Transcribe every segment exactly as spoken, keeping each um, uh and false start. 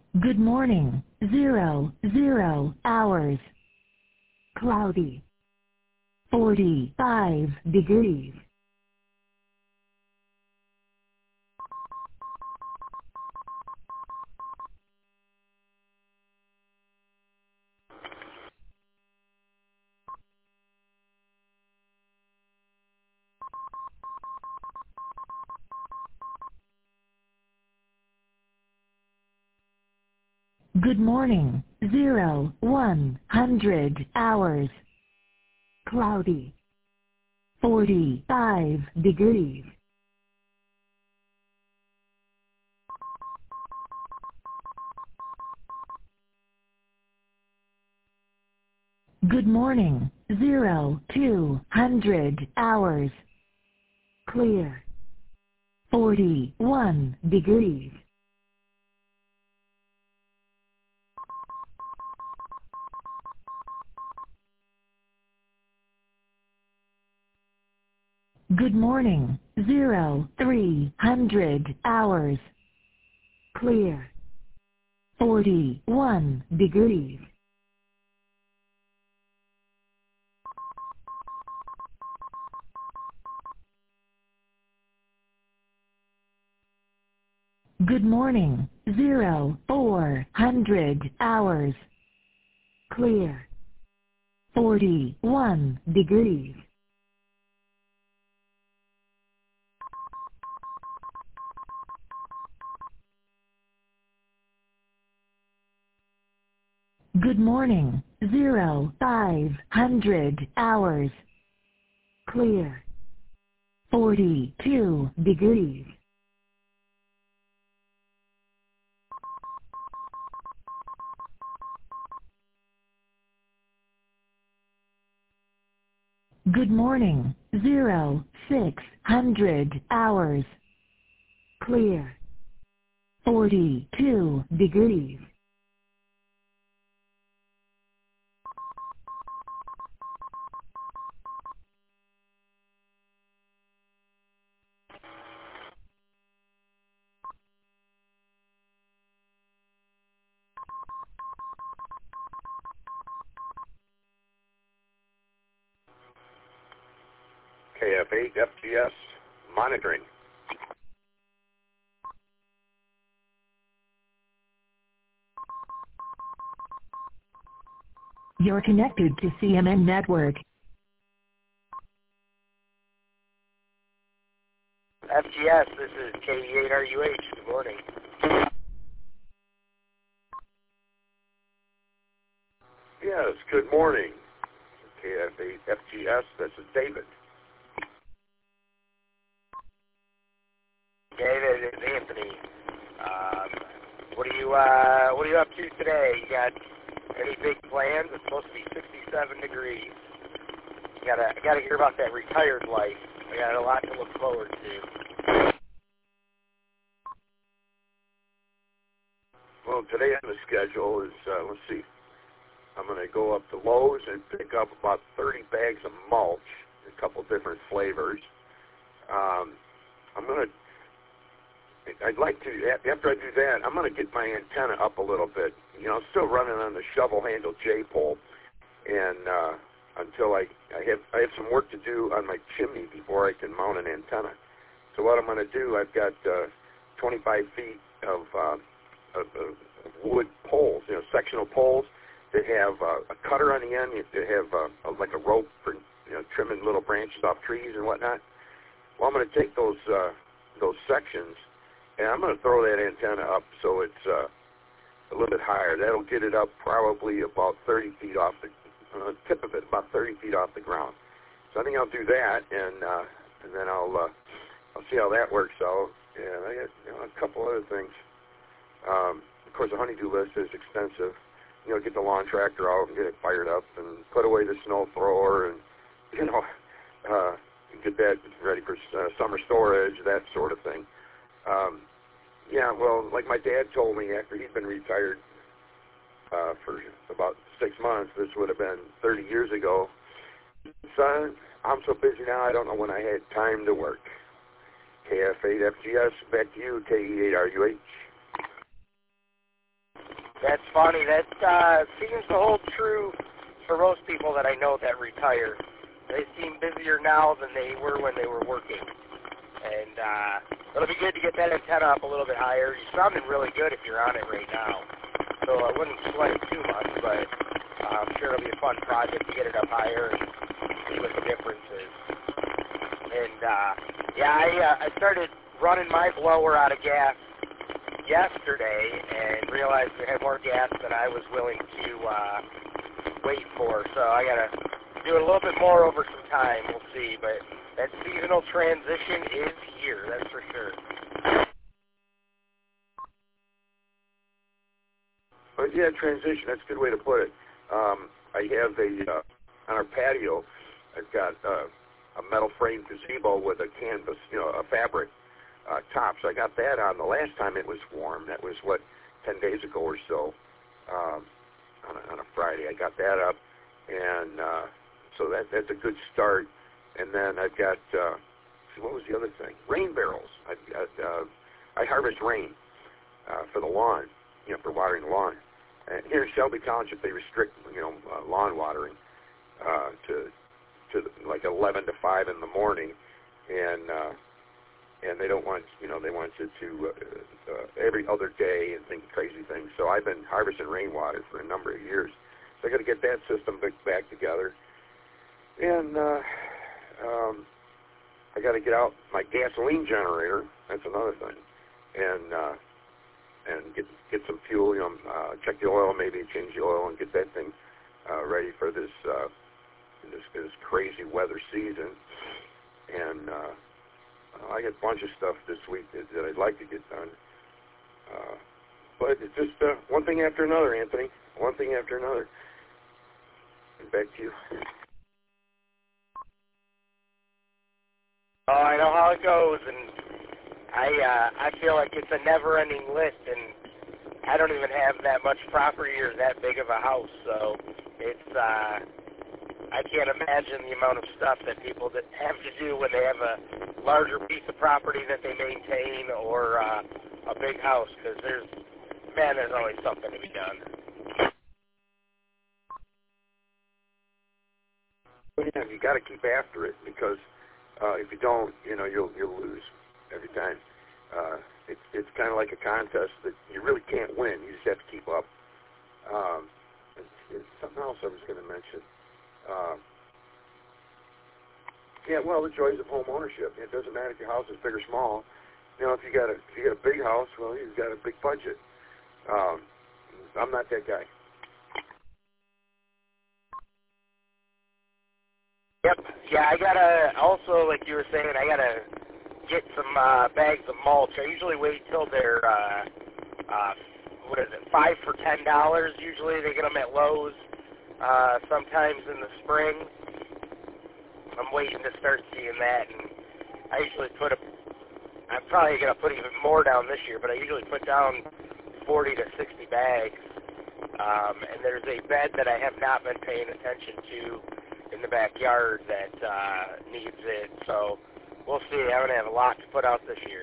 Good morning. Zero, zero hours. Cloudy. forty-five degrees. Good morning. Zero, one hundred hours. Cloudy. forty-five degrees. Good morning. Zero, two hundred hours. Clear. forty-one degrees. Good morning. Zero, three hundred hours. Clear. forty-one degrees. Good morning. Zero, four hundred hours. Clear. forty-one degrees. Good morning. Zero, five hundred hours. Clear. forty-two degrees. Good morning. Zero, six hundred hours. Clear. forty-two degrees. K F eight F G S monitoring. You're connected to C M N Network. F G S, this is K E eight R U H. Good morning. Yes, good morning. K F eight F G S, this is David. David, it's Anthony. Um, what are you uh, What are you up to today? You got any big plans? It's supposed to be sixty-seven degrees. You gotta, I gotta hear about that retired life. I got a lot to look forward to. Well, today on the schedule is, uh, let's see, I'm going to go up to Lowe's and pick up about thirty bags of mulch, a couple different flavors. Um, I'm going to I'd like to, after I do that, I'm going to get my antenna up a little bit. You know, I'm still running on the shovel-handled J-pole, and uh, until I, I have I have some work to do on my chimney before I can mount an antenna. So what I'm going to do, I've got uh, twenty-five feet of, uh, of, of wood poles, you know, sectional poles that have uh, a cutter on the end. They have uh, a, like a rope for, you know, trimming little branches off trees and whatnot. Well, I'm going to take those uh, those sections, and I'm going to throw that antenna up so it's uh, a little bit higher. That'll get it up probably about thirty feet off the uh, tip of it, about thirty feet off the ground. So I think I'll do that, and uh, and then I'll uh, I'll see how that works out. And I got, you know, a couple other things. Um, of course, the honeydew list is extensive. You know, get the lawn tractor out and get it fired up, and put away the snow thrower, and you know, uh, get that ready for uh, summer storage, that sort of thing. Um, yeah, well, like my dad told me after he'd been retired uh, for about six months, this would have been thirty years ago. Son, I'm so busy now, I don't know when I had time to work. K F eight F G S, back to you, K E eight R U H. That's funny. That uh, seems to hold true for most people that I know that retire. They seem busier now than they were when they were working. And uh, it'll be good to get that antenna up a little bit higher. You're sounding really good if you're on it right now. So I wouldn't sweat it too much, but uh, I'm sure it'll be a fun project to get it up higher and see what the difference is. And, uh, yeah, I, uh, I started running my blower out of gas yesterday and realized we had more gas than I was willing to uh, wait for. So I got to do it a little bit more over some time. We'll see. But that seasonal transition is here, that's for sure. But yeah, transition, that's a good way to put it. Um, I have a, uh, on our patio, I've got uh, a metal frame gazebo with a canvas, you know, a fabric uh, top. So I got that on the last time it was warm. That was, what, ten days ago or so, um, on, a, on a Friday. I got that up, and uh, so that that's a good start. And then I've got, uh, see, what was the other thing? Rain barrels. I've got, uh, I harvest rain uh, for the lawn, you know, for watering the lawn. And here in Shelby Township, they restrict, you know, uh, lawn watering uh, to to like eleven to five in the morning, and uh, and they don't want, you know, they want it to uh, uh, every other day and think crazy things. So I've been harvesting rainwater for a number of years. So I got to get that system back together, and uh, um, I got to get out my gasoline generator. That's another thing, and. Uh, and get get some fuel, you know, uh, check the oil, maybe change the oil, and get that thing uh, ready for this, uh, this this crazy weather season. And uh, I got a bunch of stuff this week that, that I'd like to get done. Uh, but it's just uh, one thing after another, Anthony. One thing after another. And back to you. Oh, I know how it goes, and I uh, I feel like it's a never-ending list, and I don't even have that much property or that big of a house, so it's uh, I can't imagine the amount of stuff that people that have to do when they have a larger piece of property that they maintain or uh, a big house, because there's man, there's always something to be done. But yeah, you got to keep after it, because uh, if you don't, you know, you'll you'll lose every time. Uh, it's it's kind of like a contest that you really can't win. You just have to keep up. Um, it's, it's something else I was going to mention. Uh, yeah, well, the joys of home ownership. It doesn't matter if your house is big or small. You know, if you got a if you got a big house, well, you've got a big budget. Um, I'm not that guy. Yep. Yeah, I gotta also, like you were saying, I gotta get some uh, bags of mulch. I usually wait till they're uh, uh, what is it, five for ten dollars. Usually they get them at Lowe's. Uh, sometimes in the spring. I'm waiting to start seeing that, and I usually put a. I'm probably gonna put even more down this year, but I usually put down forty to sixty bags. Um, and there's a bed that I have not been paying attention to in the backyard that uh, needs it. So. We'll see. I'm going to have a lot to put out this year.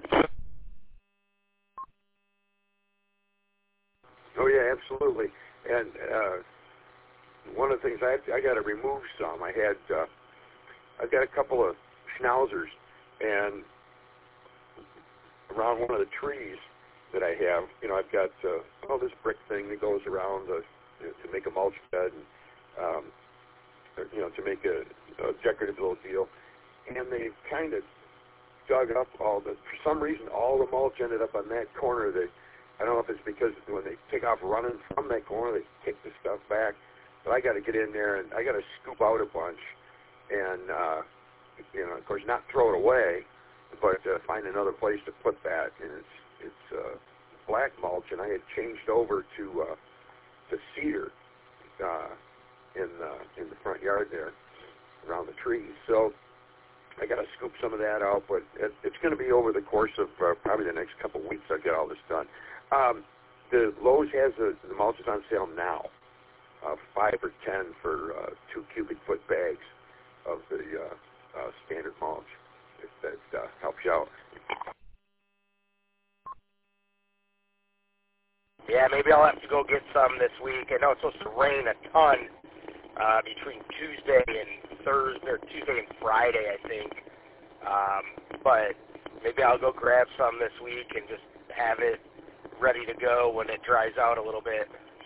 Oh, yeah, absolutely. And uh, one of the things, I, I got to remove some. I had, uh, I've got a couple of schnauzers, and around one of the trees that I have, you know, I've got uh, all this brick thing that goes around uh, to make a mulch bed, and, um, you know, to make a, a decorative little deal. And they've kind of dug up all the, for some reason, all the mulch ended up on that corner. That I don't know if it's because when they take off running from that corner, they kick the stuff back. But I got to get in there, and I got to scoop out a bunch, and, uh, you know, of course, not throw it away, but uh, find another place to put that. And it's it's uh, black mulch, and I had changed over to uh, to cedar uh, in, uh, in the front yard there around the trees. So I got to scoop some of that out, but it, it's going to be over the course of uh, probably the next couple of weeks I'll get all this done. Um, the Lowe's has a, the mulch is on sale now, uh, five or ten for uh, two cubic foot bags of the uh, uh, standard mulch, if that uh, helps you out. Yeah, maybe I'll have to go get some this week. I know it's supposed to rain a ton uh, between Tuesday and Thursday, or Tuesday and Friday, I think. Um, but maybe I'll go grab some this week and just have it ready to go when it dries out a little bit.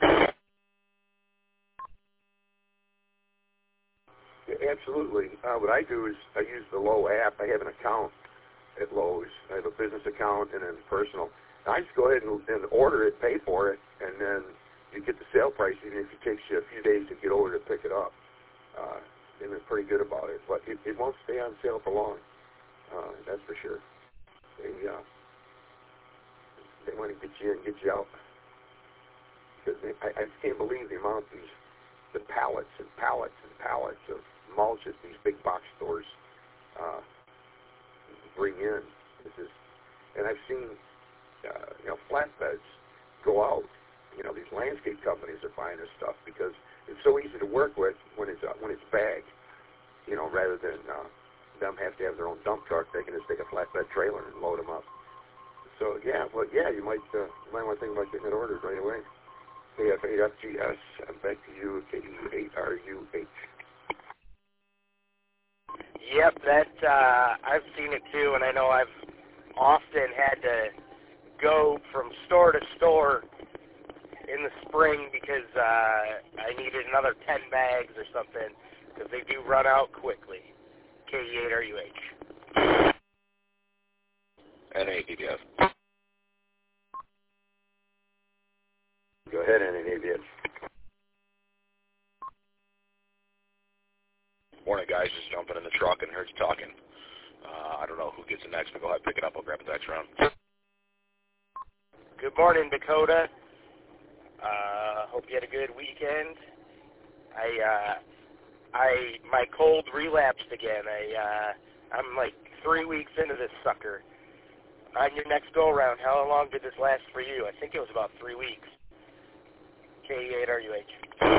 Yeah, absolutely. Uh, what I do is I use the Lowe app. I have an account at Lowe's. I have a business account and then personal. I just go ahead and, and order it, pay for it, and then you get the sale price even if it takes you a few days to get over to pick it up. Uh, and they're pretty good about it. But it, it won't stay on sale for long. Uh, that's for sure. They, uh, they want to get you in, get you out. Because they, I, I just can't believe the amount of these, the pallets and pallets and pallets of mulch that these big box stores uh, bring in. This is, and I've seen, uh, you know, flatbeds go out. You know, these landscape companies are buying this stuff because it's so easy to work with when it's uh, when it's bagged. You know, rather than uh, them have to have their own dump truck, they can just take a flatbed trailer and load them up. So yeah, well, yeah, you might uh, you might want to think about getting it ordered right away. K F eight F G S, and back to you, K E eight R U H. Yep, that uh, I've seen it too, and I know I've often had to go from store to store in the spring because uh, I needed another ten bags or something because they do run out quickly. K E eight R U H. N A D B F. Go ahead, N A D B F. Morning, guys. Just jumping in the truck and heard you talking. Uh, I don't know who gets it next, but go ahead, pick it up. I'll grab the next round. Good morning, Dakota. Uh, hope you had a good weekend. I, uh, I, my cold relapsed again. I, uh, I'm like three weeks into this sucker. On your next go around, how long did this last for you? I think it was about three weeks. K E eight R U H.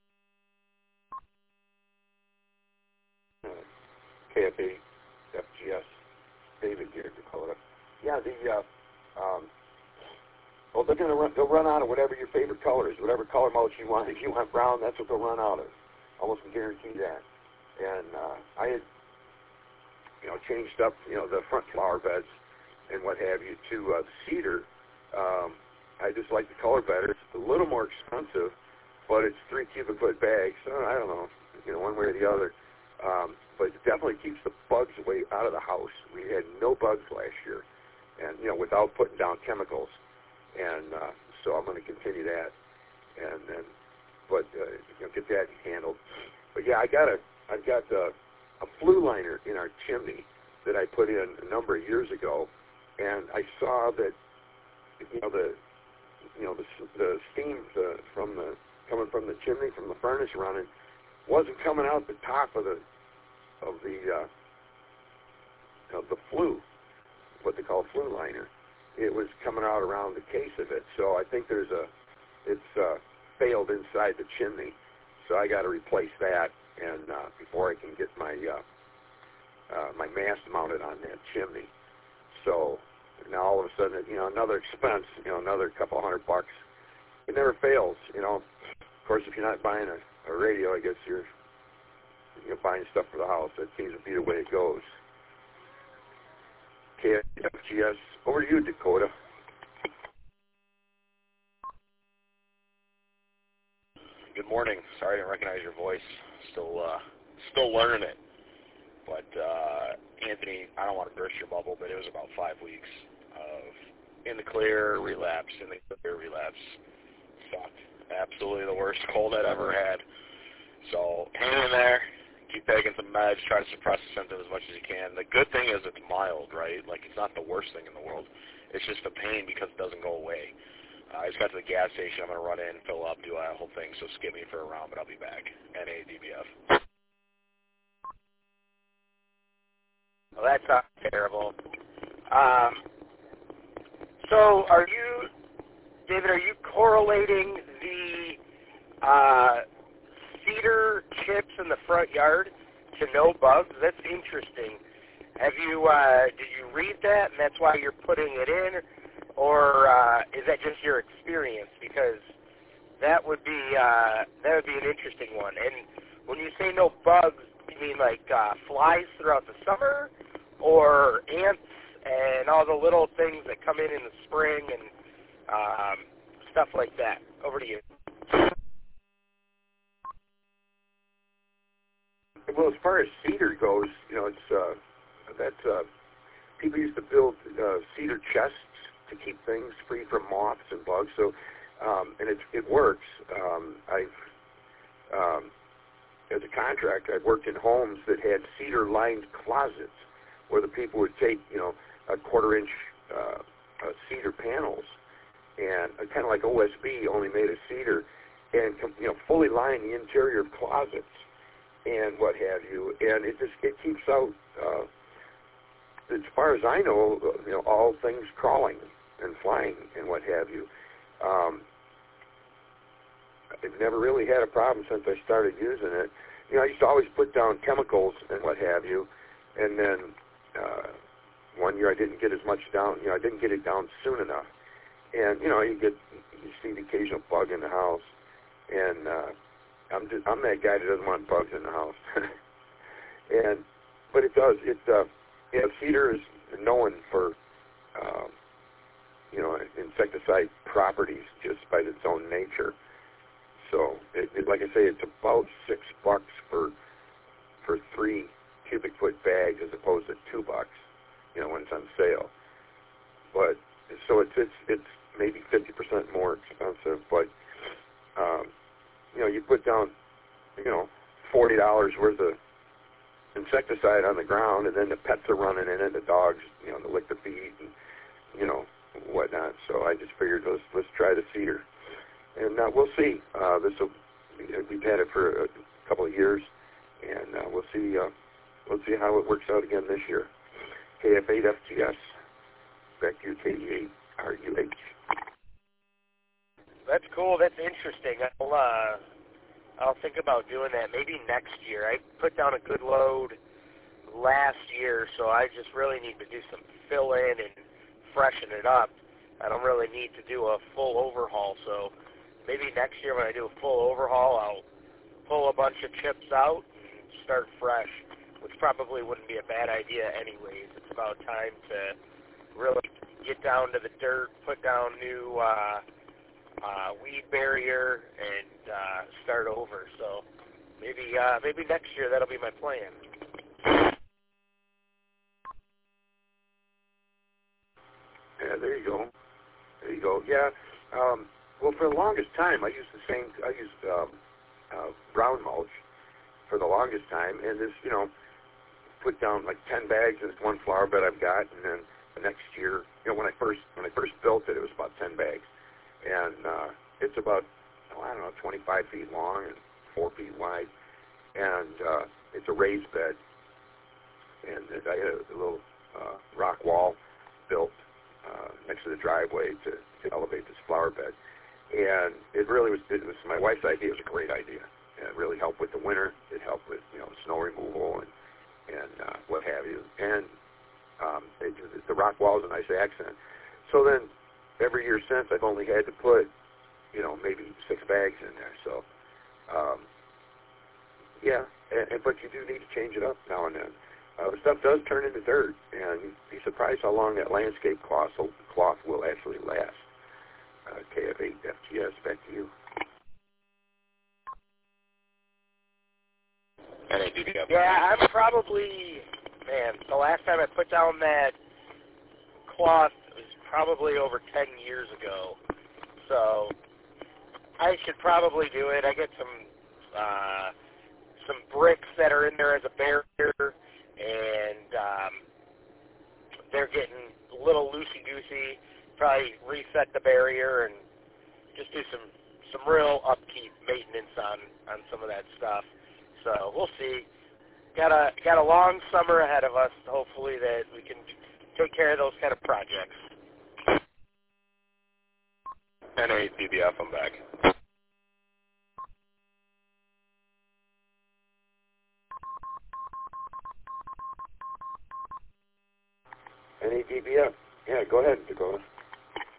K F A F G S, David here, Dakota. Yeah, the uh, um, well, they're gonna run. They'll run out of whatever your favorite color is, whatever color mulch you want. If you want brown, that's what they'll run out of. Almost can guarantee that. And uh, I had, you know, changed up, you know, the front flower beds and what have you to uh, cedar. Um, I just like the color better. It's a little more expensive, but it's three cubic foot bags. So I don't know, you know, one way or the other. Um, but it definitely keeps the bugs away out of the house. We had no bugs last year, and you know, without putting down chemicals. And uh, so I'm going to continue that, and then, but uh, you know, get that handled. But yeah, I got a, I've got a, a flue liner in our chimney that I put in a number of years ago, and I saw that, you know, the, you know, the, the steam the, from the coming from the chimney, from the furnace running, wasn't coming out the top of the, of the, uh, of the flue, what they call flue liner. It was coming out around the case of it. So I think there's a, it's uh, failed inside the chimney. So I got to replace that, and uh, before I can get my uh, uh, my mast mounted on that chimney. So now all of a sudden, you know, another expense, you know, another couple hundred bucks. It never fails, you know. Of course, if you're not buying a, a radio, I guess you're you're buying stuff for the house. That seems to be the way it goes. K F G S, over to you, Dakota. Good morning. Sorry I didn't recognize your voice. Still, uh, still learning it. But uh, Anthony, I don't want to burst your bubble, but it was about five weeks of in the clear relapse, in the clear relapse. Sucked. Absolutely the worst cold I'd ever had. So hang in there. Keep taking some meds. Try to suppress the symptoms as much as you can. The good thing is it's mild, right? Like, it's not the worst thing in the world. It's just the pain because it doesn't go away. Uh, I just got to the gas station. I'm going to run in, fill up, do a whole thing. So skip me for a round, but I'll be back. N A D B F. Well, that sounds terrible. Um, so are you, David, are you correlating the uh, cedar chips in the front yard to no bugs? That's interesting. Have you, uh, did you read that and that's why you're putting it in? or uh, is that just your experience? Because that would be uh, that would be an interesting one. And when you say no bugs, you mean like uh, flies throughout the summer, or ants and all the little things that come in in the spring and um, stuff like that? Over to you. Well, as far as cedar goes, you know, it's uh, that's uh, people used to build uh, cedar chests to keep things free from moths and bugs. So, um, and it it works. Um, I've um, as a contractor, I've worked in homes that had cedar-lined closets where the people would take, you know, a quarter-inch uh, uh, cedar panels and uh, kind of like O S B, only made of cedar, and you know, fully line the interior of closets and what have you, and it just it keeps out, uh, as far as I know, you know, all things crawling and flying and what have you. Um, I've never really had a problem since I started using it. You know, I used to always put down chemicals and what have you, and then uh, one year I didn't get as much down. You know, I didn't get it down soon enough, and you know, you get you see the occasional bug in the house, and uh, I'm just, I'm that guy that doesn't want bugs in the house. and but it does. It uh, you know, cedar is known for uh, you know, insecticide properties just by its own nature. So, it, it, like I say, it's about six bucks for for three cubic foot bags as opposed to two bucks, you know, when it's on sale. But so it's it's it's maybe fifty percent more expensive. But um, you know, you put down, you know, forty dollars worth of insecticide on the ground, and then the pets are running in it, the dogs, you know, they lick the feet and you know whatnot. So I just figured let's let's try the cedar. And uh, we'll see. Uh, this will, we've had it for a couple of years, and uh, we'll see. Uh, we'll see how it works out again this year. K F eight F T S, back to you, K D eight R U H. That's cool. That's interesting. I'll uh, I'll think about doing that maybe next year. I put down a good load last year, so I just really need to do some fill in and freshen it up. I don't really need to do a full overhaul, so maybe next year when I do a full overhaul, I'll pull a bunch of chips out and start fresh, which probably wouldn't be a bad idea anyways. It's about time to really get down to the dirt, put down new uh, uh, weed barrier, and uh, start over. So maybe uh, maybe next year that'll be my plan. Yeah, there you go. There you go. Yeah. Um, well, for the longest time, I used the same. I used um, uh, brown mulch for the longest time, and this, you know, put down like ten bags in this one flower bed I've got, and then the next year, you know, when I first when I first built it, it was about ten bags, and uh, it's about oh, I don't know, twenty-five feet long and four feet wide, and uh, it's a raised bed, and I had a little uh, rock wall built uh, next to the driveway to, to elevate this flower bed. And it really was, it was, my wife's idea. It was a great idea. And it really helped with the winter. It helped with, you know, snow removal and, and uh, what have you. And um, it, the rock wall is a nice accent. So then every year since, I've only had to put, you know, maybe six bags in there. So, um, yeah, and, and, but you do need to change it up now and then. Uh, the stuff does turn into dirt, and you'd be surprised how long that landscape cloth, cloth will actually last. Uh, K F eight F T S, back to you. Yeah, I'm probably, man, the last time I put down that cloth was probably over ten years ago. So I should probably do it. I get some uh, some bricks that are in there as a barrier, and um, they're getting a little loosey-goosey. Probably reset the barrier and just do some, some real upkeep maintenance on, on some of that stuff. So we'll see. Got a got a long summer ahead of us. Hopefully that we can take care of those kind of projects. N A D B F, I'm back. N A D B F. Yeah, go ahead, Dakota.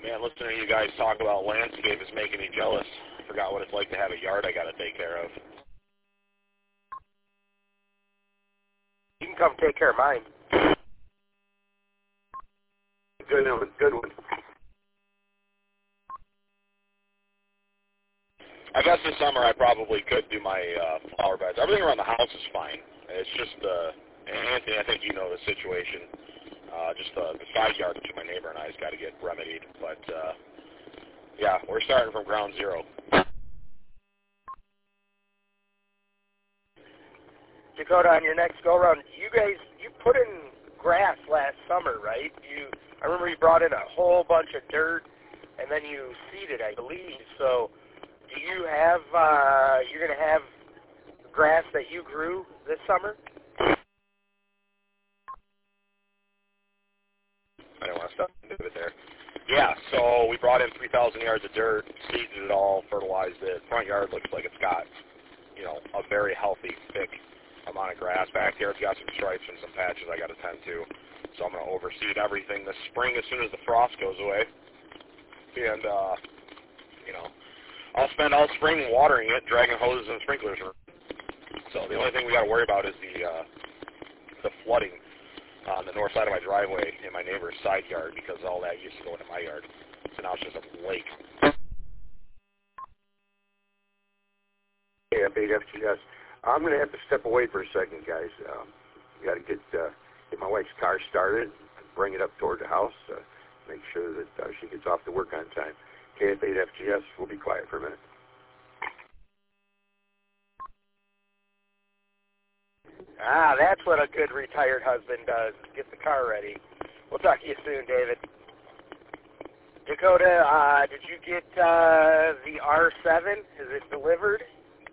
Man, listening to you guys talk about landscape is making me jealous. I forgot what it's like to have a yard I got to take care of. You can come take care of mine. Good one, good one. I guess this summer I probably could do my uh, flower beds. Everything around the house is fine. It's just, uh, Anthony, I think you know the situation. Uh, just uh, the side yard between my neighbor and I has got to get remedied. But, uh, yeah, we're starting from ground zero. Dakota, on your next go-around, you guys, you put in grass last summer, right? You, I remember you brought in a whole bunch of dirt, and then you seeded, I believe. So do you have, uh, you're going to have grass that you grew this summer? I don't want to stop into it there. Yeah, so we brought in three thousand yards of dirt, seeded it all, fertilized it. Front yard looks like it's got, you know, a very healthy, thick amount of grass. Back there it's got some stripes and some patches I got to tend to. So I'm going to overseed everything this spring as soon as the frost goes away. And, uh, you know, I'll spend all spring watering it, dragging hoses and sprinklers around. So the only thing we got to worry about is the uh, the flooding on the north side of my driveway in my neighbor's side yard, because all that used to go into my yard. So now it's just a lake. Hey, I'm F G S. I'm going to have to step away for a second, guys. Um, got to get uh, get my wife's car started, bring it up toward the house, uh, make sure that uh, she gets off to work on time. K F eight F G S, we'll be quiet for a minute. Ah, that's what a good retired husband does, get the car ready. We'll talk to you soon, David. Dakota, uh, did you get uh, the R seven? Is it delivered?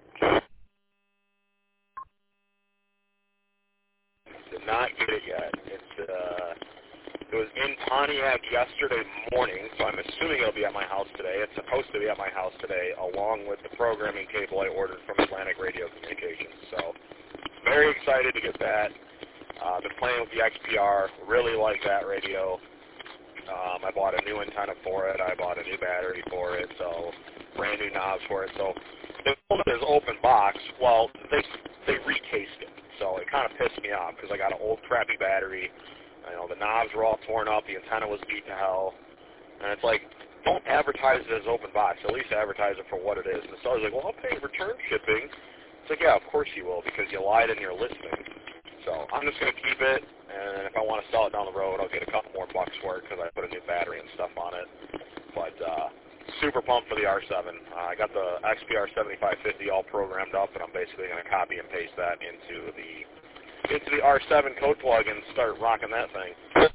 Did not get it yet. It's, uh, it was in Pontiac yesterday morning, so I'm assuming it'll be at my house today. It's supposed to be at my house today, along with the programming cable I ordered from Atlantic Radio Communications. So very excited to get that. Uh, been playing with the X P R. Really like that radio. Um, I bought a new antenna for it. I bought a new battery for it. So brand new knobs for it. So they pulled it as open box. Well, they they recased it. So it kind of pissed me off because I got an old crappy battery. You know, the knobs were all torn up. The antenna was beat to hell. And it's like, don't advertise it as open box. At least advertise it for what it is. And so I was like, well, I'll pay return shipping. It's like, yeah, of course you will, because you lied in your listing. So I'm just going to keep it, and if I want to sell it down the road, I'll get a couple more bucks for it because I put a new battery and stuff on it. But uh, super pumped for the R seven. Uh, I got the X P R seventy-five fifty all programmed up, and I'm basically going to copy and paste that into the into the R seven code plug and start rocking that thing.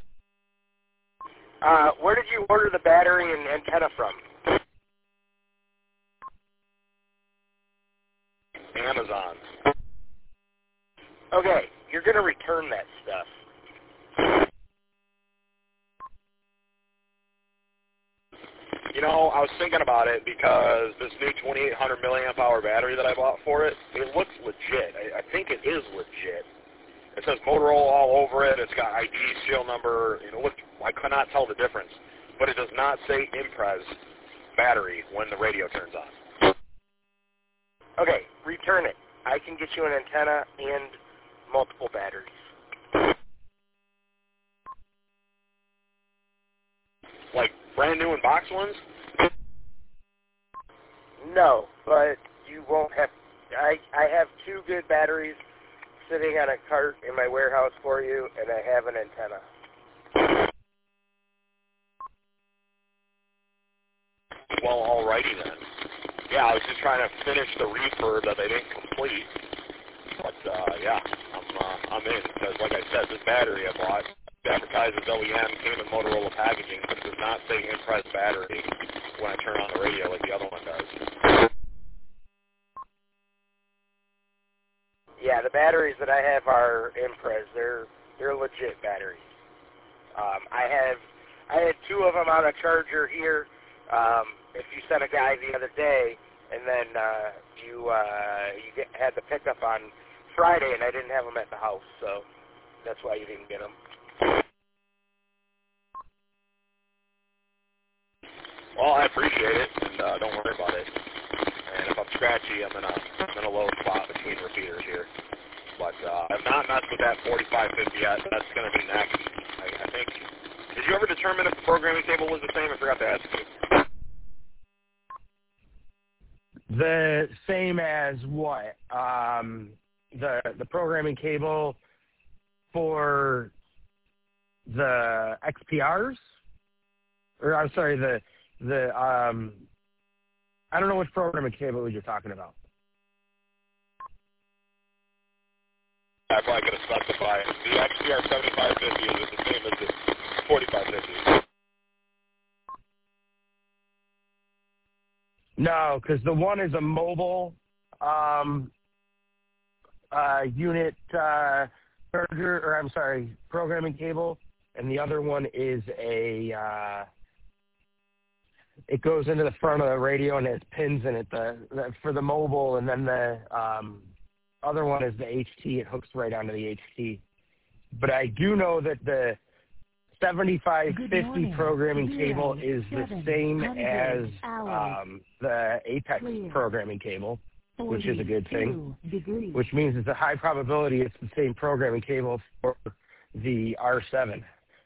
Uh, where did you order the battery and antenna from? Amazon. Okay, you're going to return that stuff. You know, I was thinking about it because this new twenty-eight hundred milliamp hour battery that I bought for it, it looks legit. I, I think it is legit. It says Motorola all over it. It's got I D, serial number. You know, look, I could not tell the difference. But it does not say Imprez battery when the radio turns on. Okay, return it. I can get you an antenna and multiple batteries. Like brand new in box ones? No, but you won't have. I I have two good batteries sitting on a cart in my warehouse for you, and I have an antenna. Well, alrighty then. Yeah, I was just trying to finish the refurb that they didn't complete. But, uh, yeah, I'm, uh, I'm in. Because, like I said, this battery I bought, advertises O E M, came in Motorola packaging, but it does not say Imprez battery when I turn on the radio like the other one does. Yeah, the batteries that I have are Imprez. They're they're legit batteries. Um, I have I had two of them on a charger here. Um, if you sent a guy the other day, and then uh, you uh, you get, had the pickup on Friday, and I didn't have them at the house, so that's why you didn't get them. Well, I appreciate it, and uh, don't worry about it. And if I'm scratchy, I'm in a I'm in a low spot between repeaters here. But uh, I've not messed with that forty-five fifty yet. That's going to be next. I, I think. Did you ever determine if the programming table was the same? I forgot to ask you. The same as what? Um, the the programming cable for the X P Rs, or I'm sorry, the the um, I don't know which programming cable you're talking about. I probably could have specified. The X P R seventy-five fifty is the same as the forty-five fifty. No, because the one is a mobile um, uh, unit uh, charger, or I'm sorry, programming cable, and the other one is a. Uh, it goes into the front of the radio and it has pins in it the, the, for the mobile, and then the um, other one is the H T. It hooks right onto the H T. But I do know that the seventy-five fifty programming Zero, cable is the same as hours. um, the Apex Clear. programming cable, which is a good thing, degrees. which means it's a high probability it's the same programming cable for the R seven.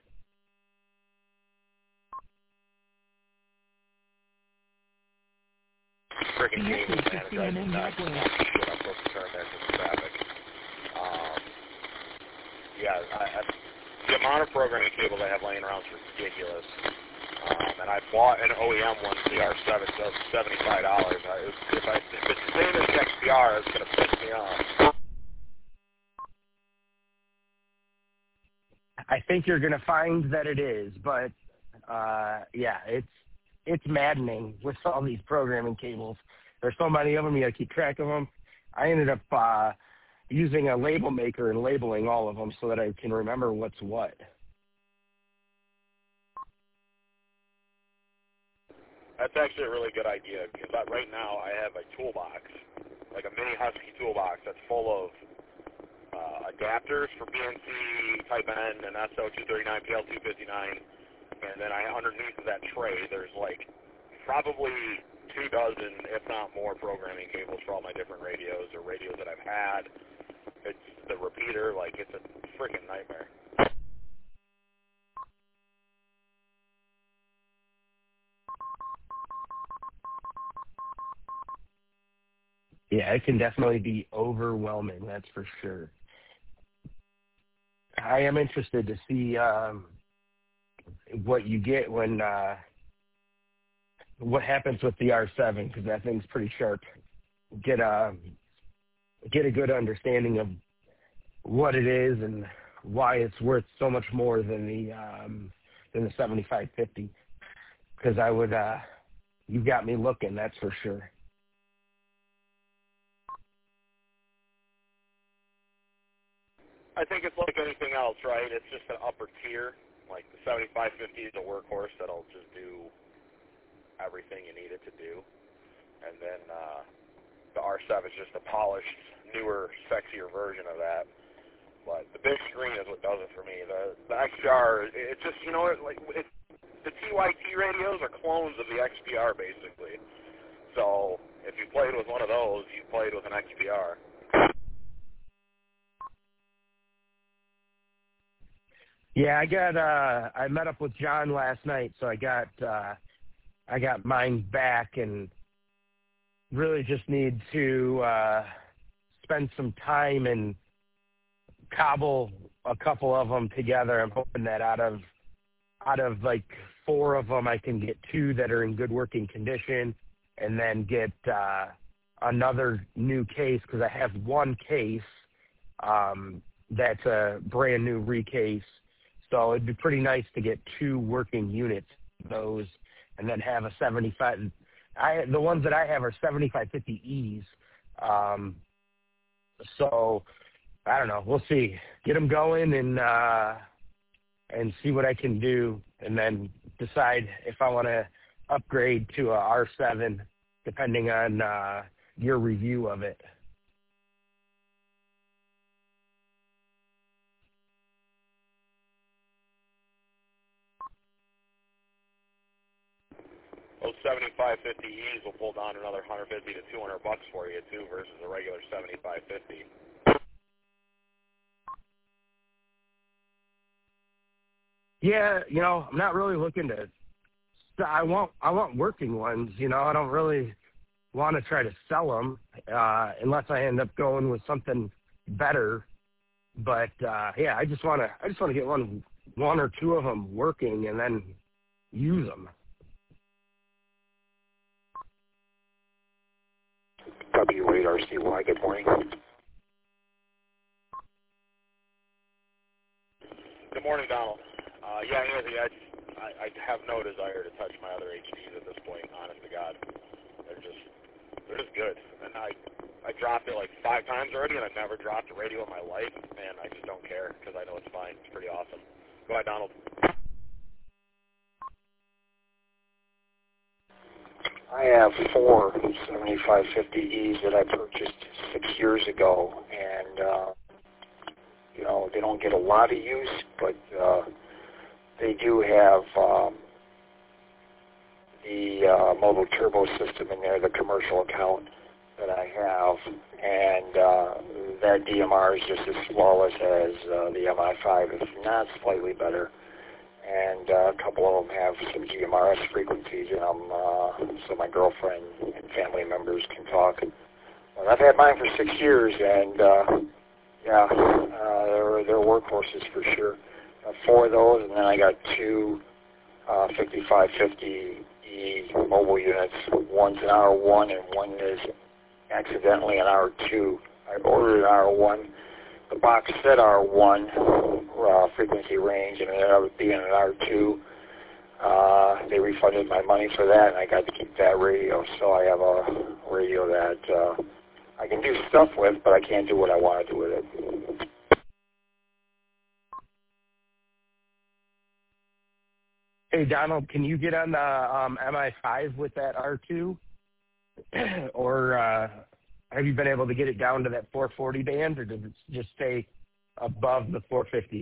Freaking game Connected is to man, C it drives N me N nuts. Network. Oh, shit, I'm supposed to turn there because of traffic. Um, yeah, I, I, the amount of programming cable they have laying around is ridiculous. Um, and I bought an O E M one for the R seven, so it's seventy-five dollars. I, if, if, I, if it's the same as the X P R, it's going to piss me off. I think you're going to find that it is, but uh, yeah, it's it's maddening with all these programming cables. There's so many of them, you got to keep track of them. I ended up uh, using a label maker and labeling all of them so that I can remember what's what. That's actually a really good idea because I, right now I have a toolbox, like a mini Husky toolbox that's full of uh, adapters for B N C, Type N, and S O two thirty-nine, P L two fifty-nine, and then I underneath that tray there's like probably two dozen, if not more, programming cables for all my different radios or radios that I've had. It's the repeater, like it's a freaking nightmare. Yeah, it can definitely be overwhelming, that's for sure. I am interested to see um, what you get when, uh, what happens with the R seven, because that thing's pretty sharp. Get a, get a good understanding of what it is and why it's worth so much more than the um, than the seventy-five fifty. Because I would, uh, you got me looking, that's for sure. I think it's like anything else, right? It's just an upper tier. Like the seventy-five fifty is a workhorse that'll just do everything you need it to do. And then uh, the R seven is just a polished, newer, sexier version of that. But the big screen is what does it for me. The the X P R, it's just, you know, like it, the T Y T radios are clones of the X P R, basically. So if you played with one of those, you played with an X P R. Yeah, I got. Uh, I met up with John last night, so I got. Uh, I got mine back, and really just need to uh, spend some time and cobble a couple of them together. I'm hoping that out of out of like four of them, I can get two that are in good working condition, and then get uh, another new case because I have one case um, that's a brand new recase. So it'd be pretty nice to get two working units of those, and then have a seventy-five. I the ones that I have are seventy-five fifty E's. Um, so I don't know. We'll see. Get them going and uh, and see what I can do, and then decide if I want to upgrade to a R seven, depending on uh, your review of it. Well, seventy-five fifty E's will pull down another one hundred fifty to two hundred bucks for you too, versus a regular seventy-five fifty. Yeah, you know, I'm not really looking to. I want I want working ones. You know, I don't really want to try to sell them uh, unless I end up going with something better. But uh, yeah, I just want to I just want to get one one or two of them working and then use them. W eight R C Y, good morning. Good morning, Donald. Uh, yeah, Anthony, I, I, I have no desire to touch my other H Ds at this point, honest to God. They're just, they're just good. And I, I dropped it like five times already, and I've never dropped a radio in my life, and I just don't care because I know it's fine. It's pretty awesome. Go ahead, Donald. I have four seventy-five fifty E's that I purchased six years ago, and, uh, you know, they don't get a lot of use, but uh, they do have um, the uh, mobile turbo system in there, the commercial account that I have, and uh, that D M R is just as flawless as uh, the M I five, if not slightly better. And uh, a couple of them have some G M R S frequencies in them, uh, so my girlfriend and family members can talk. Well, I've had mine for six years, and uh, yeah, uh, they're, they're workhorses for sure. Uh, four of those, and then I got two uh, fifty-five fifty E mobile units. One's an R one, and one is accidentally an R two. I ordered an R one. The box said R one uh, frequency range, and it ended up being an R two. Uh, they refunded my money for that, and I got to keep that radio. So I have a radio that uh, I can do stuff with, but I can't do what I want to do with it. Hey, Donald, can you get on the um, M I five with that R two? or uh, have you been able to get it down to that four forty band, or does it just stay above the four fifty?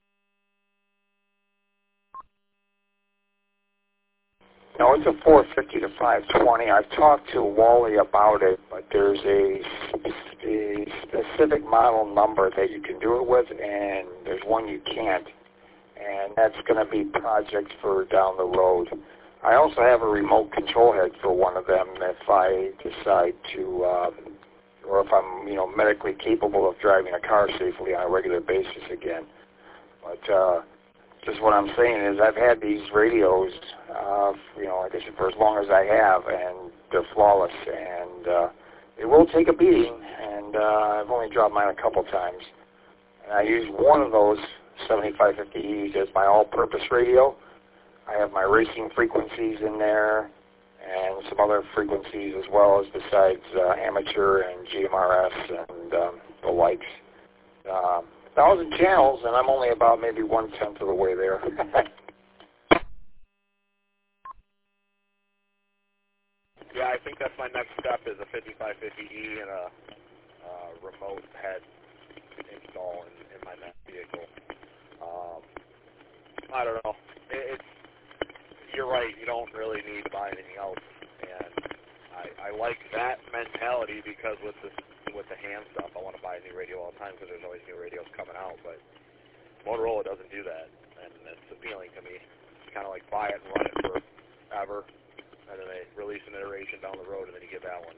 No, it's a four fifty to five twenty. I've talked to Wally about it, but there's a, a specific model number that you can do it with, and there's one you can't. And that's going to be projects for down the road. I also have a remote control head for one of them if I decide to, um, or if I'm, you know, medically capable of driving a car safely on a regular basis again. But uh, just what I'm saying is I've had these radios, uh, you know, like I said, for as long as I have, and they're flawless. And uh, they will take a beating, and uh, I've only dropped mine a couple times. And I use one of those seventy-five fifty E's as my all-purpose radio. I have my racing frequencies in there and some other frequencies as well as besides uh, amateur and G M R S and um, the likes. Uh, thousand channels, and I'm only about maybe one-tenth of the way there. Yeah, I think that's my next step is a fifty-five fifty E and a uh, remote head install in, in my next vehicle. Um, I don't know. It, it's you're right. You don't really need to buy anything else, and I, I like that mentality because with this with the hand stuff, I want to buy a new radio all the time because there's always new radios coming out. But Motorola doesn't do that, and it's appealing to me. It's kind of like buy it and run it forever, and then they release an iteration down the road, and then you get that one.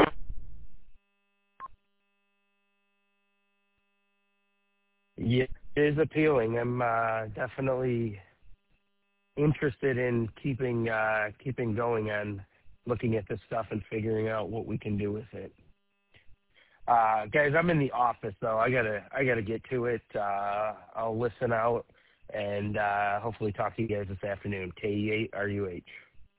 Yeah, it is appealing. I'm uh, definitely interested in keeping uh, keeping going and looking at this stuff and figuring out what we can do with it. Uh, guys, I'm in the office though. I gotta I gotta get to it. Uh, I'll listen out and uh, hopefully talk to you guys this afternoon. K E eight R U H.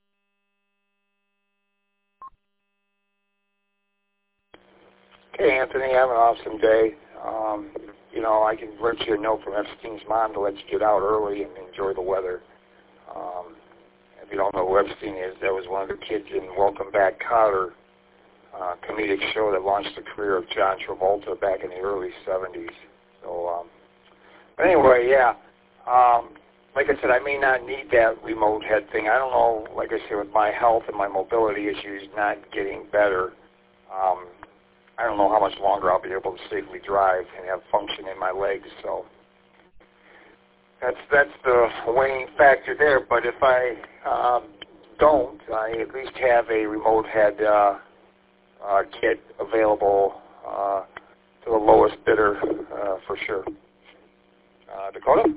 Okay, Anthony, have an awesome day. Um, you know, I can write you a note from Epstein's mom to let you get out early and enjoy the weather. Um, if you don't know who Epstein is, that was one of the kids in Welcome Back, Kotter, uh, comedic show that launched the career of John Travolta back in the early seventies. So, um, but anyway, yeah. Um, like I said, I may not need that remote head thing. I don't know, like I said, with my health and my mobility issues not getting better, um, I don't know how much longer I'll be able to safely drive and have function in my legs. So that's that's the weighing factor there. But if I um, don't, I at least have a remote head uh, uh, kit available uh, to the lowest bidder uh, for sure. Uh, Dakota?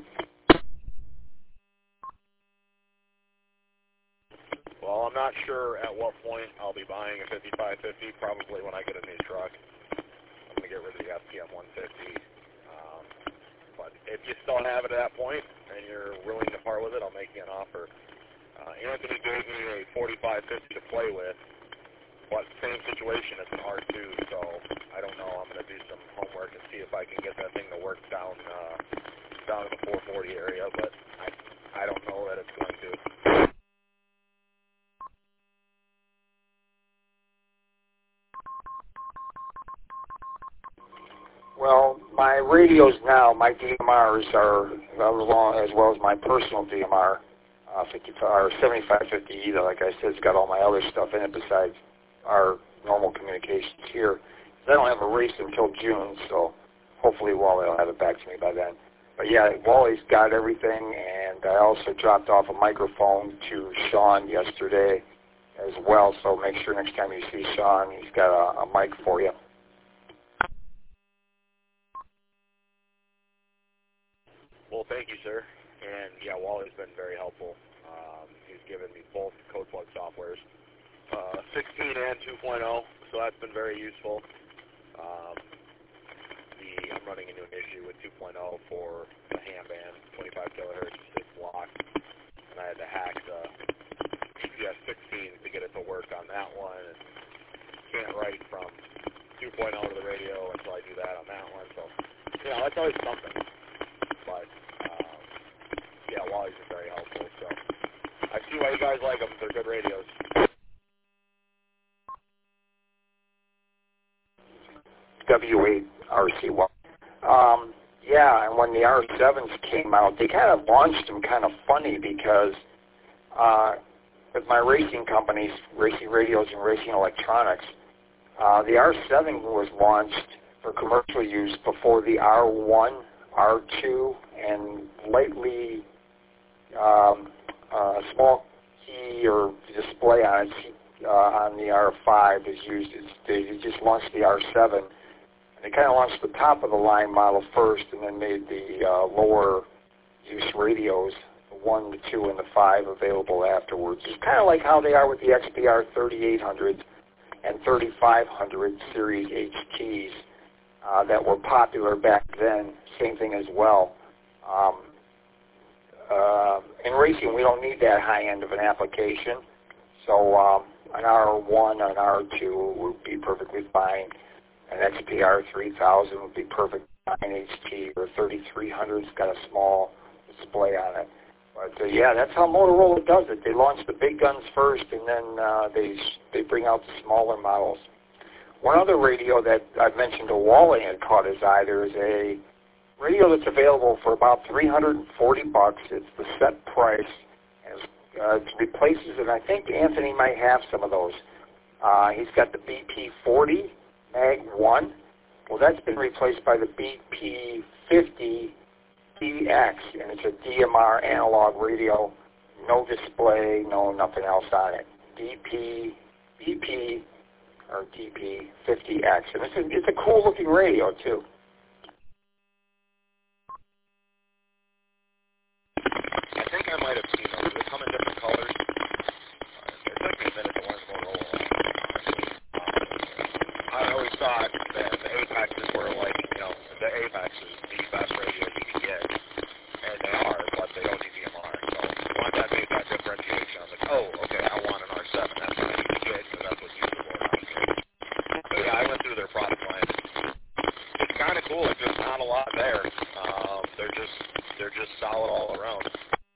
Well, I'm not sure at what point I'll be buying a fifty-five fifty, probably when I get a new truck. I'm going to get rid of the F T M one fifty. Um, but if you still have it at that point and you're willing to part with it, I'll make you an offer. Uh, Anthony gave me a forty-five fifty to play with, but same situation as an R two, so I don't know. I'm going to do some homework and see if I can get that thing to work down uh, down in the four forty area, but I, I don't know that it's going to. Well, my radios now, my D M Rs are as well as my personal D M R, uh, fifty-five or seventy-five fifty E. Like I said, it's got all my other stuff in it besides our normal communications here. I don't have a race until June, so hopefully Wally will have it back to me by then. But yeah, Wally's got everything, and I also dropped off a microphone to Sean yesterday as well. So make sure next time you see Sean, he's got a, a mic for you. Well, thank you, sir. And, yeah, Wally's been very helpful. Um, he's given me both CodePlug softwares, uh, sixteen and two point oh, so that's been very useful. Um, the, I'm running into an issue with two point oh for the ham band, twenty-five kilohertz, six block, and I had to hack the G P S sixteen to get it to work on that one. And can't write from two point oh to the radio until I do that on that one, so, you know, that's always something. But, um, yeah, Wally's been very helpful, so I see why you guys like them. They're good radios. W eight R C one. Um, yeah, and when the R sevens came out, they kind of launched them kind of funny because uh, with my racing companies, Racing Radios and Racing Electronics, uh, the R seven was launched for commercial use before the R one, R two, and lately um, a small key or display on it, uh, on the R five is used. It's, they just launched the R seven. And they kind of launched the top of the line model first and then made the uh, lower use radios, the one, the two, and the five available afterwards. It's kind of like how they are with the X P R thirty-eight hundred and thirty-five hundred series H Ts. Uh, that were popular back then, same thing as well. Um, uh, in racing, we don't need that high end of an application, so um, an R one, an R two would be perfectly fine. An X P R three thousand would be perfect fine. H T or thirty-three hundred's got a small display on it. But uh, yeah, that's how Motorola does it. They launch the big guns first, and then uh, they they bring out the smaller models. One other radio that I've mentioned to Wally and caught his eye, there is a radio that's available for about three hundred forty bucks. It's the set price. Uh, it replaces, and I think Anthony might have some of those. Uh, he's got the B P forty Mag one. Well, that's been replaced by the B P fifty D X, and it's a D M R analog radio, no display, no nothing else on it. D P, B P, or D P fifty X, and it's a, it's a cool looking radio too. I think I might have seen those. They come in different colors. Uh, it took me a minute to learn Motorola. I always thought that the Apexes were like, you know, the Apex is the best radio you can get, and they are, but they don't need D M R. So once I made that differentiation, I was like, oh, okay, I want an R seven. That's what I need to get, because that's what's useful for it. So yeah, I went through their product line. It's kind of cool. It's just not a lot there. Um, they're just they're just solid all around.